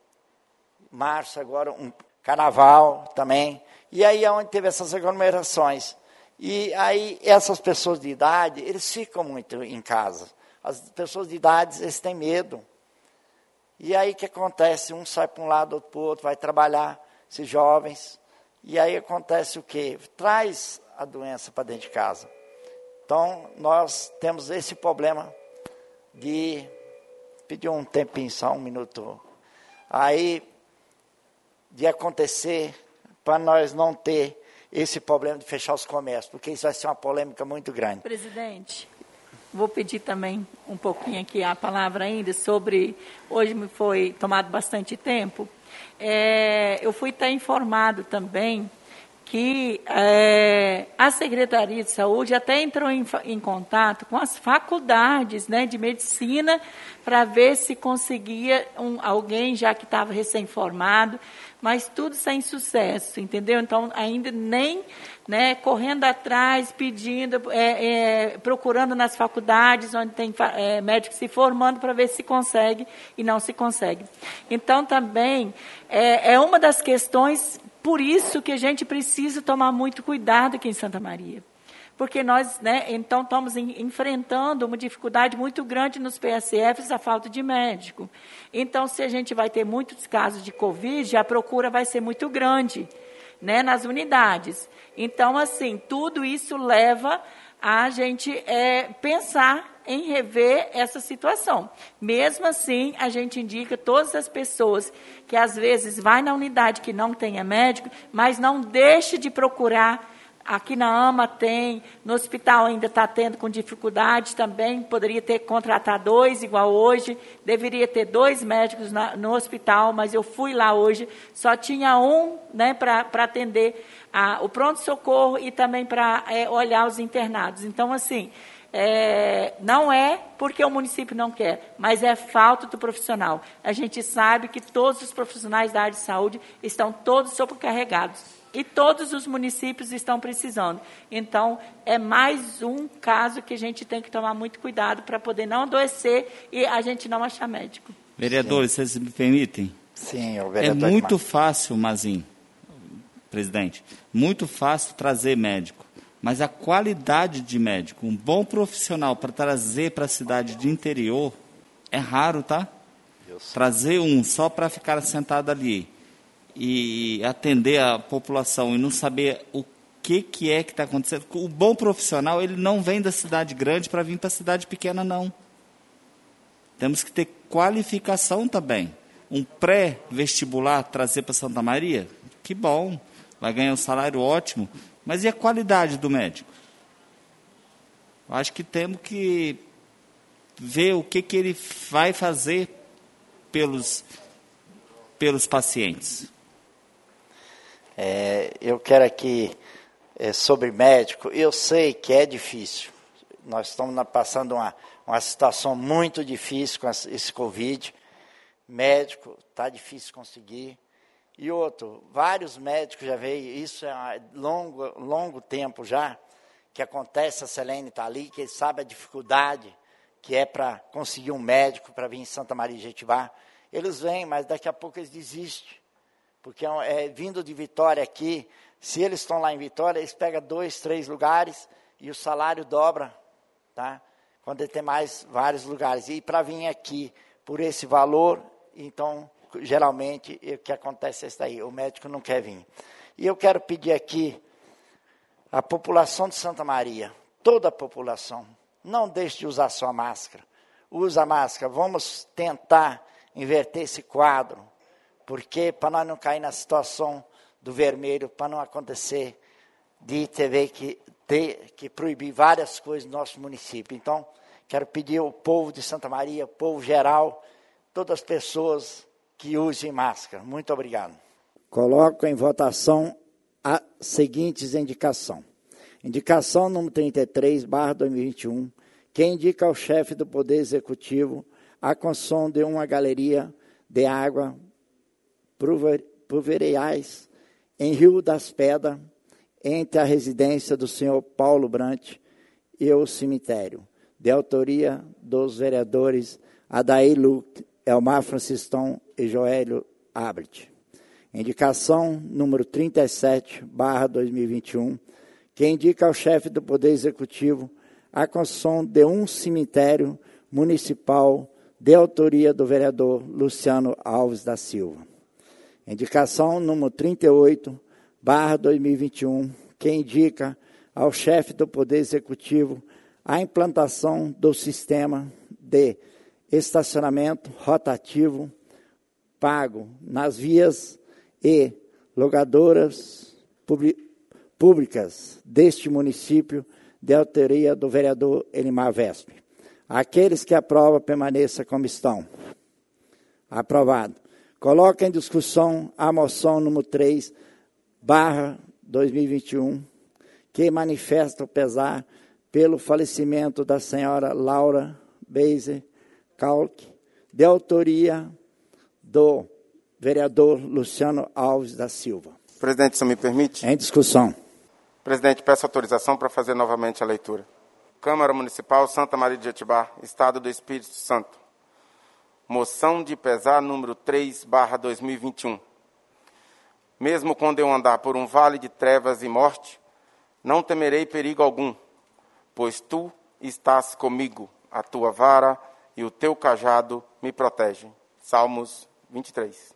[SPEAKER 1] março agora um carnaval também, e aí é onde teve essas aglomerações. E aí essas pessoas de idade, eles ficam muito em casa. As pessoas de idade, eles têm medo. E aí o que acontece? Um sai para um lado, outro para o outro, vai trabalhar, esses jovens, e aí acontece o quê? Traz a doença para dentro de casa. Então, nós temos esse problema de... Pedir um tempinho, só um minuto. Aí, de acontecer, para nós não ter esse problema de fechar os comércios, porque isso vai ser uma polêmica muito grande.
[SPEAKER 10] Presidente, vou pedir também um pouquinho aqui a palavra ainda sobre... Hoje me foi tomado bastante tempo. É, eu fui até informado também que é, a Secretaria de Saúde até entrou em, em contato com as faculdades, né, de medicina para ver se conseguia um, alguém, já que estava recém-formado, mas tudo sem sucesso, entendeu? Então, ainda nem, né, correndo atrás, pedindo, é, é, procurando nas faculdades, onde tem é, médicos se formando, para ver se consegue e não se consegue. Então, também, é, é uma das questões, por isso que a gente precisa tomar muito cuidado aqui em Santa Maria. Porque nós, né, então, estamos em, enfrentando uma dificuldade muito grande nos P S Fs, a falta de médico. Então, se a gente vai ter muitos casos de Covid, a procura vai ser muito grande, né, nas unidades. Então, assim, tudo isso leva a gente é, pensar em rever essa situação. Mesmo assim, a gente indica todas as pessoas que, às vezes, vai na unidade que não tenha médico, mas não deixe de procurar. Aqui na AMA tem, no hospital ainda está tendo com dificuldade também, poderia ter que contratar dois, igual hoje, deveria ter dois médicos na, no hospital, mas eu fui lá hoje, só tinha um, né, para atender a, o pronto-socorro e também para é, olhar os internados. Então, assim, é, não é porque o município não quer, mas é falta do profissional. A gente sabe que todos os profissionais da área de saúde estão todos sobrecarregados e todos os municípios estão precisando. Então, é mais um caso que a gente tem que tomar muito cuidado para poder não adoecer e a gente não achar médico.
[SPEAKER 11] Vereadores, vocês me permitem?
[SPEAKER 1] Sim, o
[SPEAKER 11] É
[SPEAKER 1] vereador.
[SPEAKER 11] muito fácil, Mazinho, presidente, muito fácil trazer médico, mas a qualidade de médico, um bom profissional para trazer para a cidade de interior, é raro, tá? Trazer um só para ficar sentado ali e atender a população e não saber o que, que é que está acontecendo. O bom profissional, ele não vem da cidade grande para vir para a cidade pequena, não. Temos que ter qualificação também. Um pré-vestibular trazer para Santa Maria, que bom, vai ganhar um salário ótimo, mas e a qualidade do médico? Acho que temos que ver o que, que ele vai fazer pelos, pelos pacientes.
[SPEAKER 1] É, eu quero aqui, é, sobre médico, eu sei que é difícil. Nós estamos passando uma, uma situação muito difícil com esse Covid. Médico, está difícil conseguir. E outro, vários médicos já veio, isso é um longo, longo tempo já, que acontece, a Selene está ali, que ele sabe a dificuldade que é para conseguir um médico para vir em Santa Maria de Jetibá. Eles vêm, mas daqui a pouco eles desistem. Porque é, vindo de Vitória aqui, se eles estão lá em Vitória, eles pegam dois, três lugares e o salário dobra, tá? Quando ele tem mais vários lugares. E para vir aqui por esse valor, então, geralmente, o que acontece é isso daí, o médico não quer vir. E eu quero pedir aqui, a população de Santa Maria, toda a população, não deixe de usar sua máscara. Usa a máscara, vamos tentar inverter esse quadro, porque para nós não cair na situação do vermelho, para não acontecer de ter que, ter que proibir várias coisas no nosso município. Então, quero pedir ao povo de Santa Maria, povo geral, todas as pessoas que usem máscara. Muito obrigado. Coloco em votação as seguintes indicações. Indicação número trinta e três, barra dois mil e vinte e um, que indica ao chefe do Poder Executivo a construção de uma galeria de água pluviais em Rio das Pedras, entre a residência do senhor Paulo Brant e o cemitério, de autoria dos vereadores Adair Luque, Elmar Franciscão e Joélio Abrit. Indicação número trinta e sete, barra dois mil e vinte e um, que indica ao chefe do Poder Executivo a construção de um cemitério municipal de autoria do vereador Luciano Alves da Silva. Indicação número trinta e oito, barra dois mil e vinte e um, que indica ao chefe do Poder Executivo a implantação do sistema de estacionamento rotativo pago nas vias e locadoras públicas deste município, de autoria do vereador Elimar Vespe. Aqueles que aprovam, permaneçam como estão. Aprovado. Coloca em discussão a moção número três, barra dois mil e vinte e um, que manifesta o pesar pelo falecimento da senhora Laura Beiser Calque, de autoria do vereador Luciano Alves da Silva.
[SPEAKER 2] Presidente, se me permite?
[SPEAKER 1] Em discussão.
[SPEAKER 2] Presidente, peço autorização para fazer novamente a leitura. Câmara Municipal Santa Maria de Jetibá, Estado do Espírito Santo. Moção de pesar número três, barra dois mil e vinte e um. Mesmo quando eu andar por um vale de trevas e morte, não temerei perigo algum, pois tu estás comigo, a tua vara e o teu cajado me protegem. Salmos vinte e três.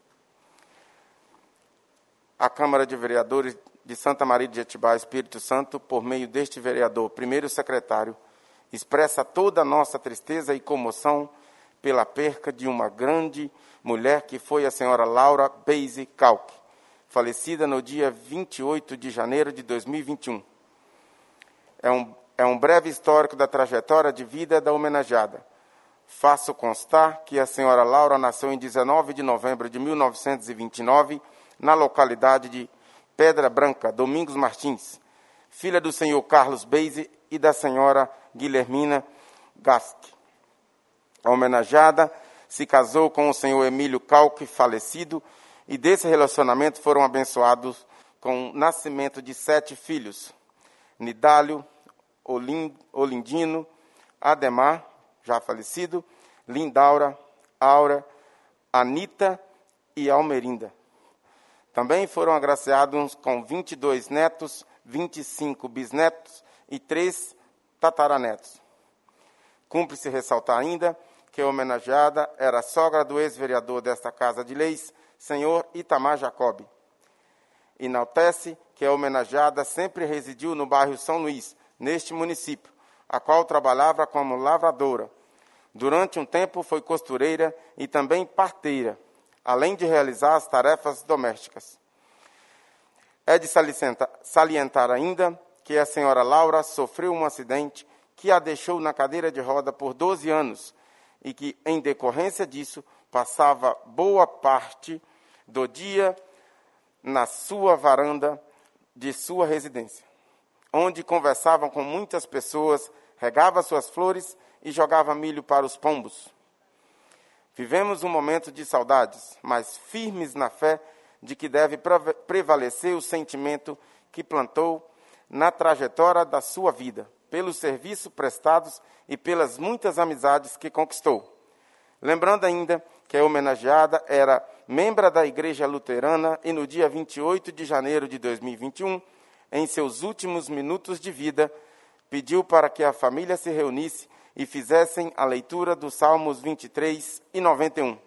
[SPEAKER 2] A Câmara de Vereadores de Santa Maria de Jetibá, Espírito Santo, por meio deste vereador, primeiro secretário, expressa toda a nossa tristeza e comoção pela perca de uma grande mulher que foi a senhora Laura Beiser Calque, falecida no dia vinte e oito de janeiro de dois mil e vinte e um. É um, é um breve histórico da trajetória de vida da homenageada. Faço constar que a senhora Laura nasceu em dezenove de novembro de mil novecentos e vinte e nove, na localidade de Pedra Branca, Domingos Martins, filha do senhor Carlos Beiser e da senhora Guilhermina Gasque. A homenageada se casou com o senhor Emílio Calque, falecido, e desse relacionamento foram abençoados com o nascimento de sete filhos: Nidálio, Olindino, Ademar, já falecido, Lindaura, Aura, Anita e Almerinda. Também foram agraciados com vinte e dois netos, vinte e cinco bisnetos e três tataranetos. Cumpre-se ressaltar ainda que a homenageada era sogra do ex-vereador desta Casa de Leis, senhor Itamar Jacob. Enaltece que a homenageada sempre residiu no bairro São Luís, neste município, a qual trabalhava como lavradora. Durante um tempo foi costureira e também parteira, além de realizar as tarefas domésticas. É de salientar, salientar ainda que a senhora Laura sofreu um acidente que a deixou na cadeira de roda por doze anos e que, em decorrência disso, passava boa parte do dia na sua varanda de sua residência, onde conversava com muitas pessoas, regava suas flores e jogava milho para os pombos. Vivemos um momento de saudades, mas firmes na fé de que deve prevalecer o sentimento que plantou na trajetória da sua vida, pelos serviços prestados e pelas muitas amizades que conquistou. Lembrando ainda que a homenageada era membro da Igreja Luterana e no dia vinte e oito de janeiro de dois mil e vinte e um, em seus últimos minutos de vida, pediu para que a família se reunisse e fizessem a leitura dos Salmos vinte e três e noventa e um.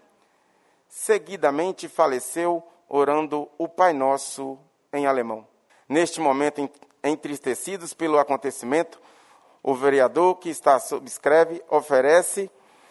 [SPEAKER 2] Seguidamente faleceu orando o Pai Nosso em alemão. Neste momento, entristecidos pelo acontecimento, o vereador que está subscreve oferece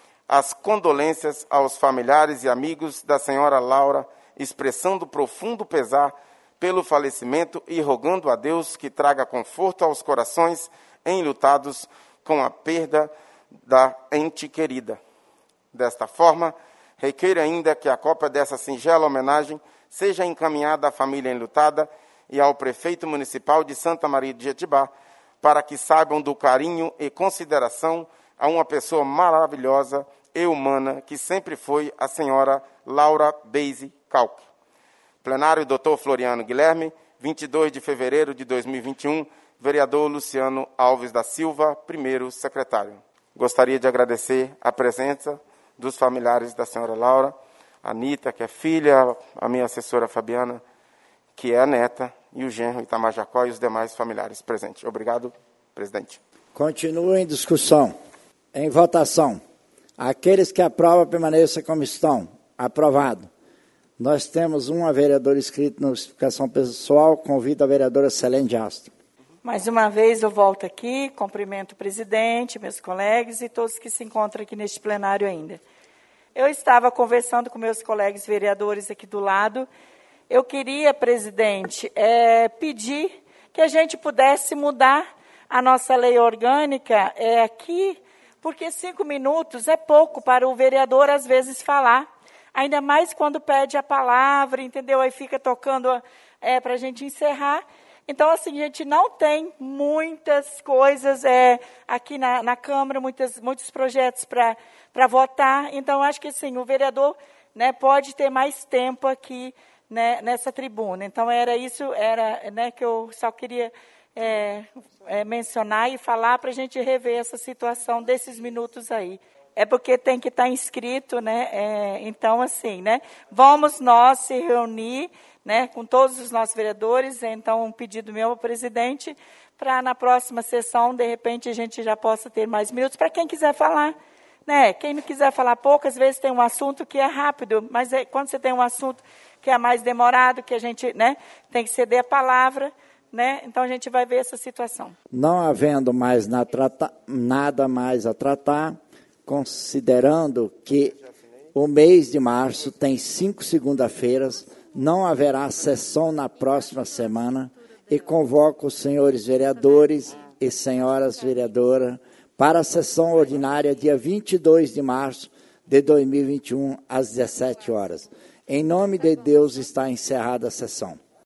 [SPEAKER 2] as condolências aos familiares e amigos da senhora Laura, expressando profundo pesar pelo falecimento e rogando a Deus que traga conforto aos corações enlutados com a perda da ente querida. Desta forma, requeiro ainda que a cópia dessa singela homenagem seja encaminhada à família enlutada e ao prefeito municipal de Santa Maria de Jetibá, para que saibam do carinho e consideração a uma pessoa maravilhosa e humana que sempre foi a senhora Laura Beise Calque. Plenário doutor Floriano Guilherme, vinte e dois de fevereiro de dois mil e vinte e um, vereador Luciano Alves da Silva, primeiro secretário. Gostaria de agradecer a presença dos familiares da senhora Laura, a Anita, que é filha, a minha assessora Fabiana, que é a neta, e o genro Itamar Jacó e os demais familiares presentes. Obrigado, presidente.
[SPEAKER 1] Continua em discussão. Em votação. Aqueles que aprovam, permaneçam como estão. Aprovado. Nós temos uma vereadora inscrita na notificação pessoal. Convido a vereadora Selene de Astro.
[SPEAKER 10] Mais uma vez eu volto aqui, cumprimento o presidente, meus colegas e todos que se encontram aqui neste plenário ainda. Eu estava conversando com meus colegas vereadores aqui do lado. Eu queria, presidente, é, pedir que a gente pudesse mudar a nossa lei orgânica é, aqui, porque cinco minutos é pouco para o vereador, às vezes, falar. Ainda mais quando pede a palavra, entendeu? Aí fica tocando é, para a gente encerrar. Então, assim, a gente não tem muitas coisas é, aqui na, na Câmara, muitas, muitos projetos para para votar. Então, acho que assim, o vereador, né, pode ter mais tempo aqui, né, nessa tribuna. Então, era isso era, né, que eu só queria é, é, mencionar e falar para a gente rever essa situação desses minutos aí. É porque tem que estar inscrito, né? É, então, assim, né, vamos nós se reunir, né, com todos os nossos vereadores. Então, um pedido meu ao presidente, para na próxima sessão, de repente, a gente já possa ter mais minutos para quem quiser falar. Né? Quem não quiser falar pouco, às vezes tem um assunto que é rápido, mas é, quando você tem um assunto que é mais demorado, que a gente, né, tem que ceder a palavra, né? Então a gente vai ver essa situação.
[SPEAKER 1] Não havendo mais na trata, nada mais a tratar, considerando que o mês de março tem cinco segunda-feiras, não haverá sessão na próxima semana, e convoco os senhores vereadores e senhoras vereadoras para a sessão ordinária, dia vinte e dois de março de dois mil e vinte e um, às dezessete horas. Em nome de Deus, está encerrada a sessão.